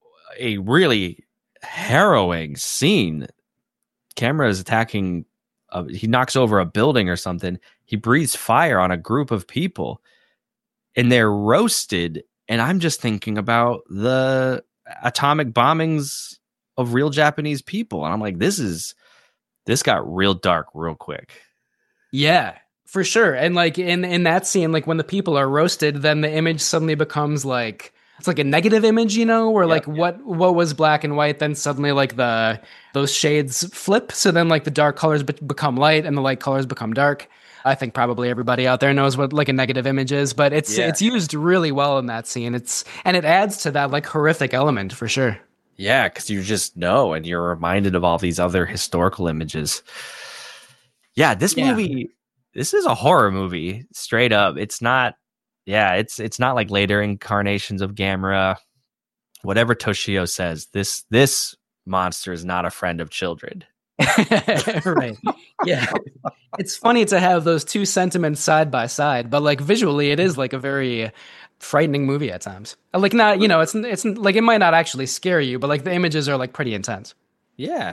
a really harrowing scene. Gamera is attacking uh, he knocks over a building or something. He breathes fire on a group of people and they're roasted. And I'm just thinking about the atomic bombings of real Japanese people. And I'm like, this is, this got real dark real quick. Yeah, for sure. And like in, in that scene, like when the people are roasted, then the image suddenly becomes like, it's like a negative image, you know, where like yep, yep. what what was black and white, then suddenly like the those shades flip. So then like the dark colors be- become light and the light colors become dark. I think probably everybody out there knows what like a negative image is, but it's yeah. it's used really well in that scene. It's and it adds to that like horrific element for sure. Yeah, because you just know, and you're reminded of all these other historical images. Yeah, this Yeah. movie, this is a horror movie, straight up. It's not, yeah, it's it's not like later incarnations of Gamera. Whatever Toshio says, this this monster is not a friend of children. Right. Yeah. It's funny to have those two sentiments side by side, but like visually, it is like a very frightening movie at times. Like not, you know, it's it's like it might not actually scare you, but like the images are like pretty intense. Yeah.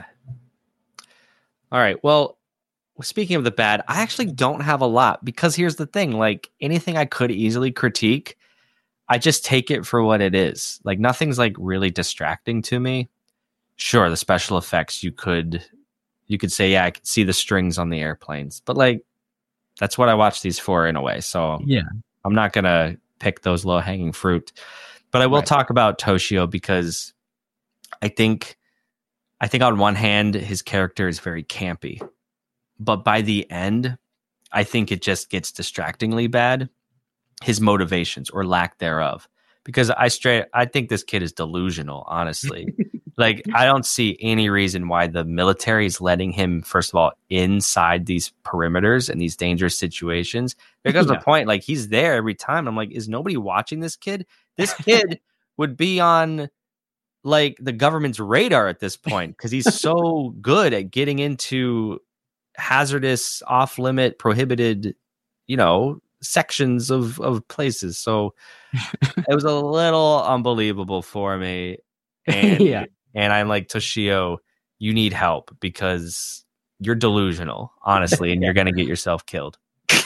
All right. Well, speaking of the bad, I actually don't have a lot because here's the thing, like anything I could easily critique, I just take it for what it is. Like nothing's like really distracting to me. Sure, the special effects you could you could say, yeah, I could see the strings on the airplanes, but like that's what I watch these for in a way. So yeah, I'm not gonna pick those low hanging fruit, but I will Right. talk about Toshio because I think I think on one hand his character is very campy, but by the end, I think it just gets distractingly bad. His motivations or lack thereof, because I straight I think this kid is delusional. Honestly, like I don't see any reason why the military is letting him, first of all, inside these perimeters and these dangerous situations. Because Yeah. the point, like he's there every time. I'm like, is nobody watching this kid? This kid would be on like the government's radar at this point because he's so good at getting into hazardous, off limit, prohibited, you know, sections of of places. So it was a little unbelievable for me. And Yeah. and I'm like, Toshio, you need help because you're delusional, honestly, and you're gonna get yourself killed.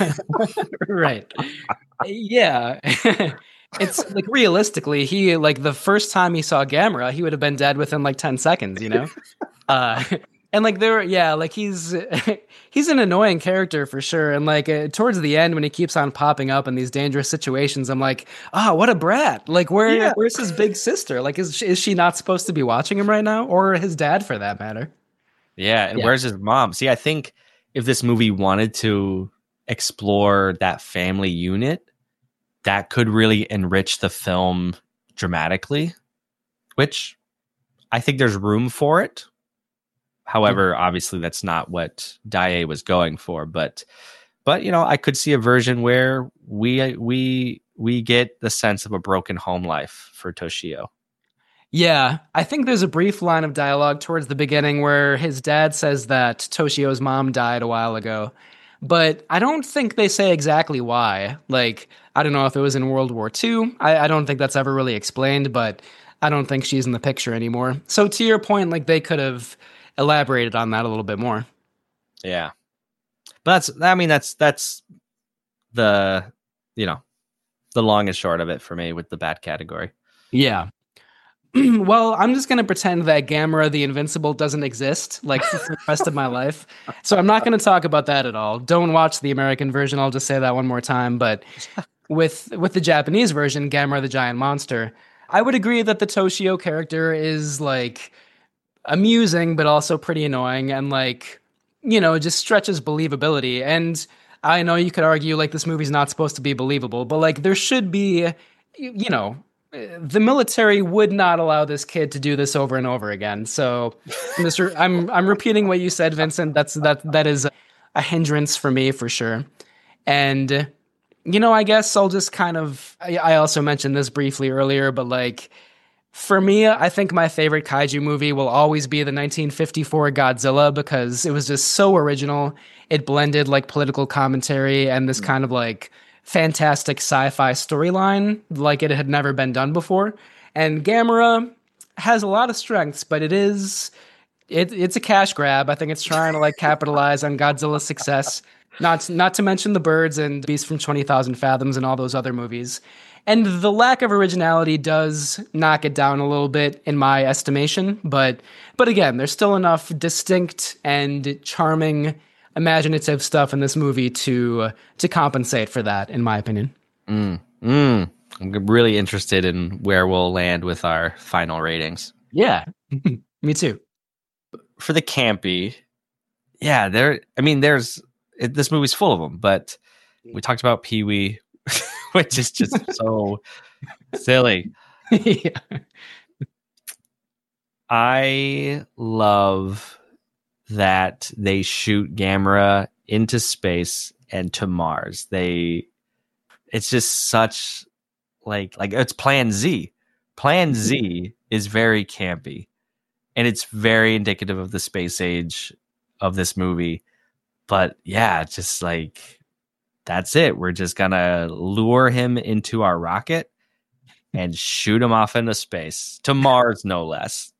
Right. Yeah. It's like realistically, he like the first time he saw Gamera, he would have been dead within like ten seconds, you know? uh and like there yeah, like he's he's an annoying character for sure. And like uh, towards the end when he keeps on popping up in these dangerous situations, I'm like, "Ah, what a brat." Like where Yeah. where's his big sister? Like is is she not supposed to be watching him right now, or his dad for that matter? Yeah, and Yeah. where's his mom? See, I think if this movie wanted to explore that family unit, that could really enrich the film dramatically, which I think there's room for it. However, obviously that's not what Daiei was going for, but but you know, I could see a version where we we we get the sense of a broken home life for Toshio. Yeah, I think there's a brief line of dialogue towards the beginning where his dad says that Toshio's mom died a while ago, but I don't think they say exactly why. Like, I don't know if it was in World War Two. I, I don't think that's ever really explained, but I don't think she's in the picture anymore. So to your point, like they could have elaborated on that a little bit more. Yeah. But that's I mean that's that's the you know, the long and short of it for me with the bad category. Yeah. Well, I'm just going to pretend that Gamera the Invincible doesn't exist, like, for the rest of my life. So I'm not going to talk about that at all. Don't watch the American version. I'll just say that one more time. But with with the Japanese version, Gamera the Giant Monster, I would agree that the Toshio character is, like, amusing, but also pretty annoying and, like, you know, just stretches believability. And I know you could argue, like, this movie's not supposed to be believable, but, like, there should be, you know, the military would not allow this kid to do this over and over again. So, Mister I'm I'm repeating what you said, Vincent. That's that that is a hindrance for me for sure. And you know, I guess I'll just kind of I, I also mentioned this briefly earlier, but like for me, I think my favorite kaiju movie will always be the nineteen fifty-four Godzilla because it was just so original. It blended like political commentary and this kind of like fantastic sci-fi storyline like it had never been done before. And Gamera has a lot of strengths, but it is it, it's a cash grab. I think it's trying to like capitalize on Godzilla's success. Not not to mention the birds and Beast from twenty thousand Fathoms and all those other movies. And the lack of originality does knock it down a little bit in my estimation, but but again, there's still enough distinct and charming imaginative stuff in this movie to uh, to compensate for that, in my opinion. Mm, mm. I'm really interested in where we'll land with our final ratings. Yeah, me too. For the campy, yeah, there. I mean, there's it, this movie's full of them, but we talked about Pee-wee, which is just so silly. Yeah. I love that they shoot Gamera into space and to Mars. They, it's just such like like it's Plan Z. Plan Z is very campy, and it's very indicative of the space age of this movie. But yeah, just like that's it. We're just gonna lure him into our rocket and shoot him off into space to Mars, no less.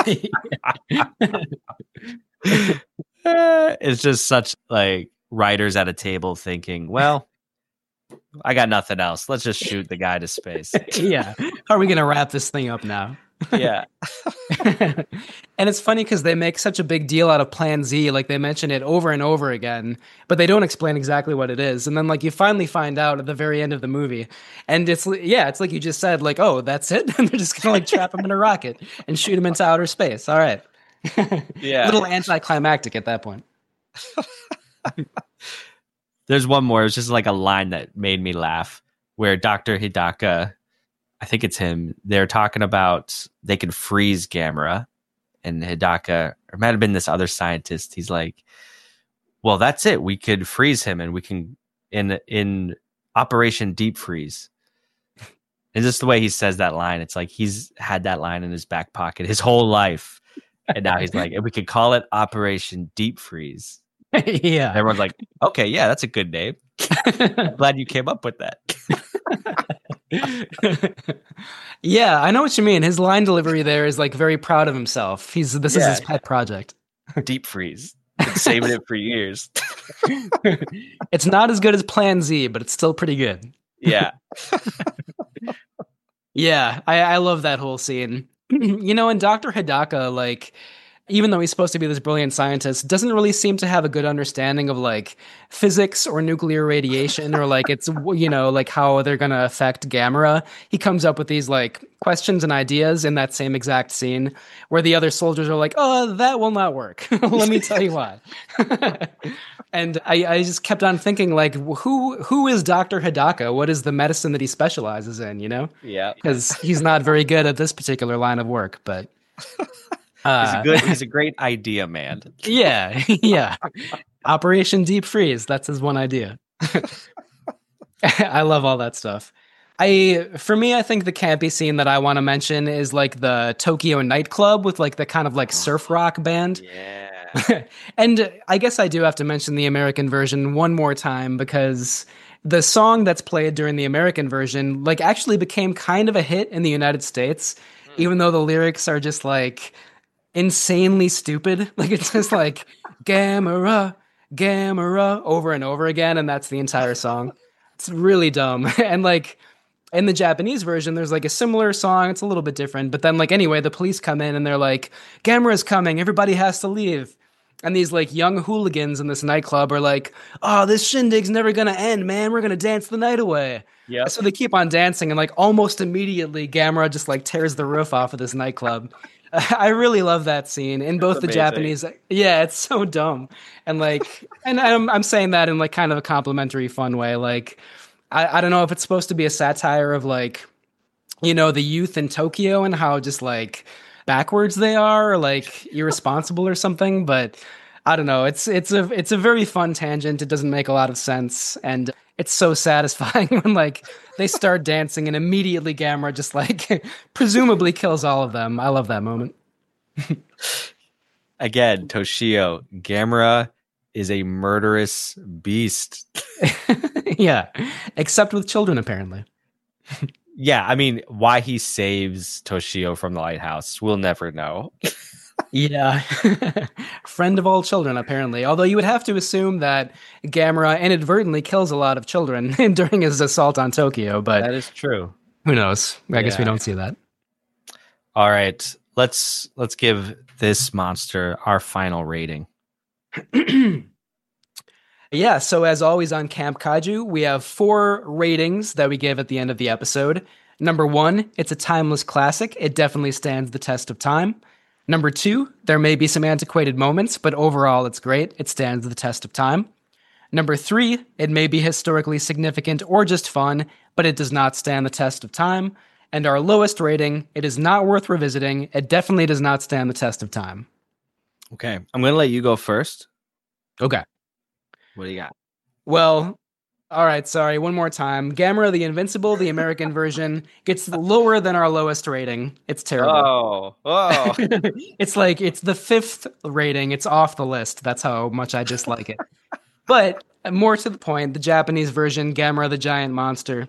It's just such like writers at a table thinking, well, I got nothing else. Let's just shoot the guy to space. Yeah. How are we going to wrap this thing up now? Yeah. And it's funny because they make such a big deal out of Plan Z. Like they mention it over and over again, but they don't explain exactly what it is. And then like you finally find out at the very end of the movie. And it's, yeah, it's like you just said, like, oh, that's it. And they're just going to like trap him in a rocket and shoot him into outer space. All right. Yeah. A little anticlimactic at that point. There's one more. It was just like a line that made me laugh where Doctor Hidaka, I think it's him, they're talking about they can freeze Gamera, and Hidaka, or it might have been this other scientist, he's like, well, that's it. We could freeze him and we can, in in Operation Deep Freeze. And just the way he says that line, it's like he's had that line in his back pocket his whole life. And now he's like, we could call it Operation Deep Freeze. Yeah. Everyone's like, okay, yeah, that's a good name. I'm glad you came up with that. Yeah, I know what you mean. His line delivery there is like very proud of himself. He's this Yeah. is his pet project. Deep Freeze. Been saving it for years. It's not as good as Plan Z, but it's still pretty good. Yeah. Yeah, I, I love that whole scene. You know, and Doctor Hidaka, like, even though he's supposed to be this brilliant scientist, doesn't really seem to have a good understanding of like physics or nuclear radiation or like it's, you know, like how they're going to affect Gamera. He comes up with these like questions and ideas in that same exact scene where the other soldiers are like, oh, that will not work. Let me tell you why. And I, I just kept on thinking like, who who is Doctor Hidaka? What is the medicine that he specializes in, you know? Yeah. Because he's not very good at this particular line of work, but... Uh, he's a good, he's a great idea man. Yeah, yeah. Operation Deep Freeze. That's his one idea. I love all that stuff. I, for me, I think the campy scene that I want to mention is like the Tokyo nightclub with like the kind of like surf rock band. Yeah. And I guess I do have to mention the American version one more time because the song that's played during the American version like actually became kind of a hit in the United States, mm. even though the lyrics are just like insanely stupid. Like it's just like Gamera, Gamera over and over again, and that's the entire song. It's really dumb. And like in the Japanese version, there's like a similar song. It's a little bit different, but then like anyway, the police come in and they're like, Gamera's coming, everybody has to leave. And these like young hooligans in this nightclub are like, oh, this shindig's never gonna end, man. We're gonna dance the night away. Yeah. So they keep on dancing, and like almost immediately, Gamera just like tears the roof off of this nightclub. I really love that scene in both That's the Japanese. Yeah, it's so dumb. And like, and I'm, I'm saying that in like kind of a complimentary, fun way. Like, I, I don't know if it's supposed to be a satire of like, you know, the youth in Tokyo and how just like backwards they are, or like irresponsible or something. But I don't know. It's, it's a, it's a very fun tangent. It doesn't make a lot of sense. And it's so satisfying when like they start dancing and immediately Gamera just like presumably kills all of them. I love that moment. Again, Toshio, Gamera is a murderous beast. Yeah, except with children, apparently. Yeah, I mean, why he saves Toshio from the lighthouse, we'll never know. Yeah. Friend of all children, apparently. Although you would have to assume that Gamera inadvertently kills a lot of children during his assault on Tokyo, but... That is true. Who knows? I Yeah. guess we don't see that. All right, let's let's give this monster our final rating. Yeah, so as always on Camp Kaiju, we have four ratings that we give at the end of the episode. Number one, it's a timeless classic. It definitely stands the test of time. Number two, there may be some antiquated moments, but overall it's great. It stands the test of time. Number three, it may be historically significant or just fun, but it does not stand the test of time. And our lowest rating, it is not worth revisiting. It definitely does not stand the test of time. Okay. I'm going to let you go first. Okay. What do you got? Well, all right, sorry, one more time. Gamera the Invincible, the American version, gets lower than our lowest rating. It's terrible. Oh, oh. It's like, it's the fifth rating. It's off the list. That's how much I dislike it. But more to the point, the Japanese version, Gamera the Giant Monster,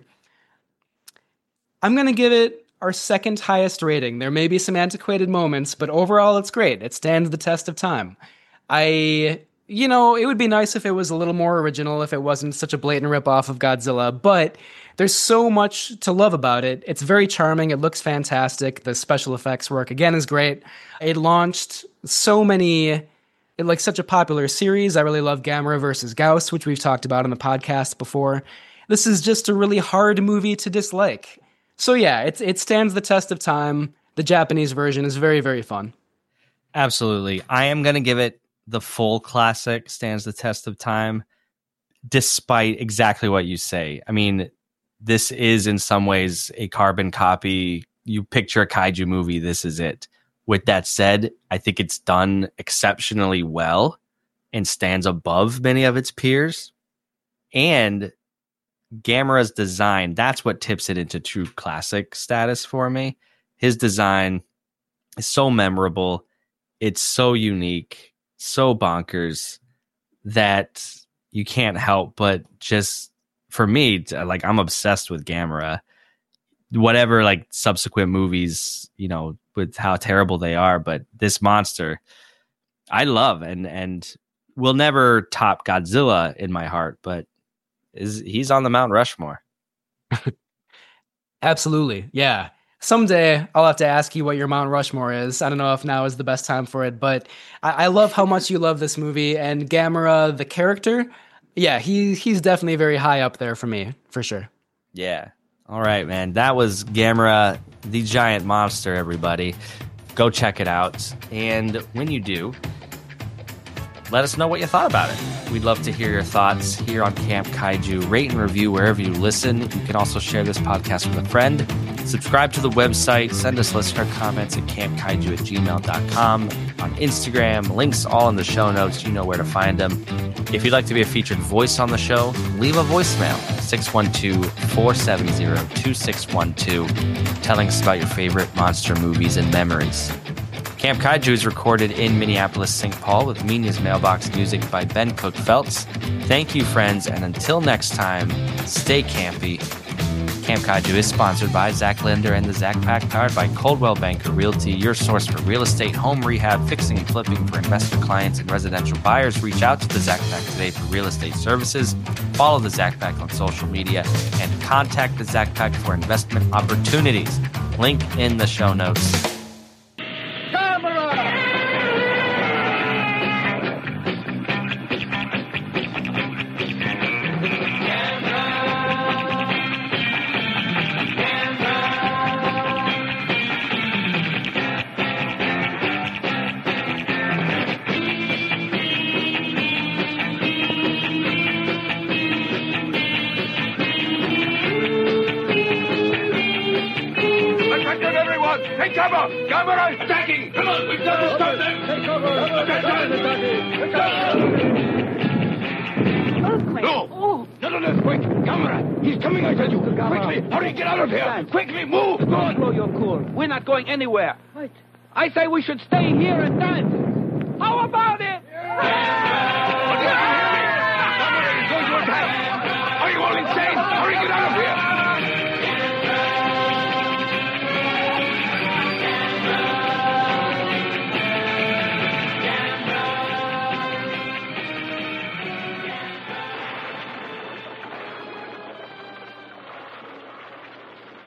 I'm going to give it our second highest rating. There may be some antiquated moments, but overall it's great. It stands the test of time. I... You know, it would be nice if it was a little more original, if it wasn't such a blatant ripoff of Godzilla, but there's so much to love about it. It's very charming. It looks fantastic. The special effects work, again, is great. It launched so many, like such a popular series. I really love Gamera versus Gauss, which we've talked about on the podcast before. This is just a really hard movie to dislike. So yeah, it's, it stands the test of time. The Japanese version is very, very fun. Absolutely. I am going to give it the full classic, stands the test of time, despite exactly what you say. I mean, this is in some ways a carbon copy. You picture a kaiju movie, this is it. With that said, I think it's done exceptionally well and stands above many of its peers. And Gamera's design, that's what tips it into true classic status for me. His design is so memorable. It's so unique, so bonkers that you can't help but just, for me, like, I'm obsessed with Gamera. Whatever, like, subsequent movies, you know, with how terrible they are, but this monster I love and and will never top Godzilla in my heart, but is he's on the Mount Rushmore. Absolutely, yeah. Someday I'll have to ask you what your Mount Rushmore is. I don't know if now is the best time for it, but I, I love how much you love this movie, and Gamera, the character, yeah, he he's definitely very high up there for me, for sure. Yeah. All right, man. That was Gamera, the Giant Monster, everybody. Go check it out. And when you do, let us know what you thought about it. We'd love to hear your thoughts here on Camp Kaiju. Rate and review wherever you listen. You can also share this podcast with a friend. Subscribe to the website. Send us listener comments at camp kaiju at gmail dot com. On Instagram, links all in the show notes. You know where to find them. If you'd like to be a featured voice on the show, leave a voicemail, six one two, four seven zero, two six one two, telling us about your favorite monster movies and memories. Camp Kaiju is recorded in Minneapolis, Saint Paul with Mina's Mailbox music by Ben Cook Feltz. Thank you, friends, and until next time, stay campy. Camp Kaiju is sponsored by Zach Linder and the Zach Pack, powered by Coldwell Banker Realty, your source for real estate, home rehab, fixing and flipping for investor clients and residential buyers. Reach out to the Zach Pack today for real estate services. Follow the Zach Pack on social media and contact the Zach Pack for investment opportunities. Link in the show notes. Take cover! Gamera is attacking! Come on, we've got to stop them! Take cover! Earthquake! No! Oh. None of this, quick! Gamera! He's coming, I tell you! Quickly! Hurry, get out of here! Quickly, move! Go on! Blow your cool. We're not going anywhere. Right. I say we should stay here and dance!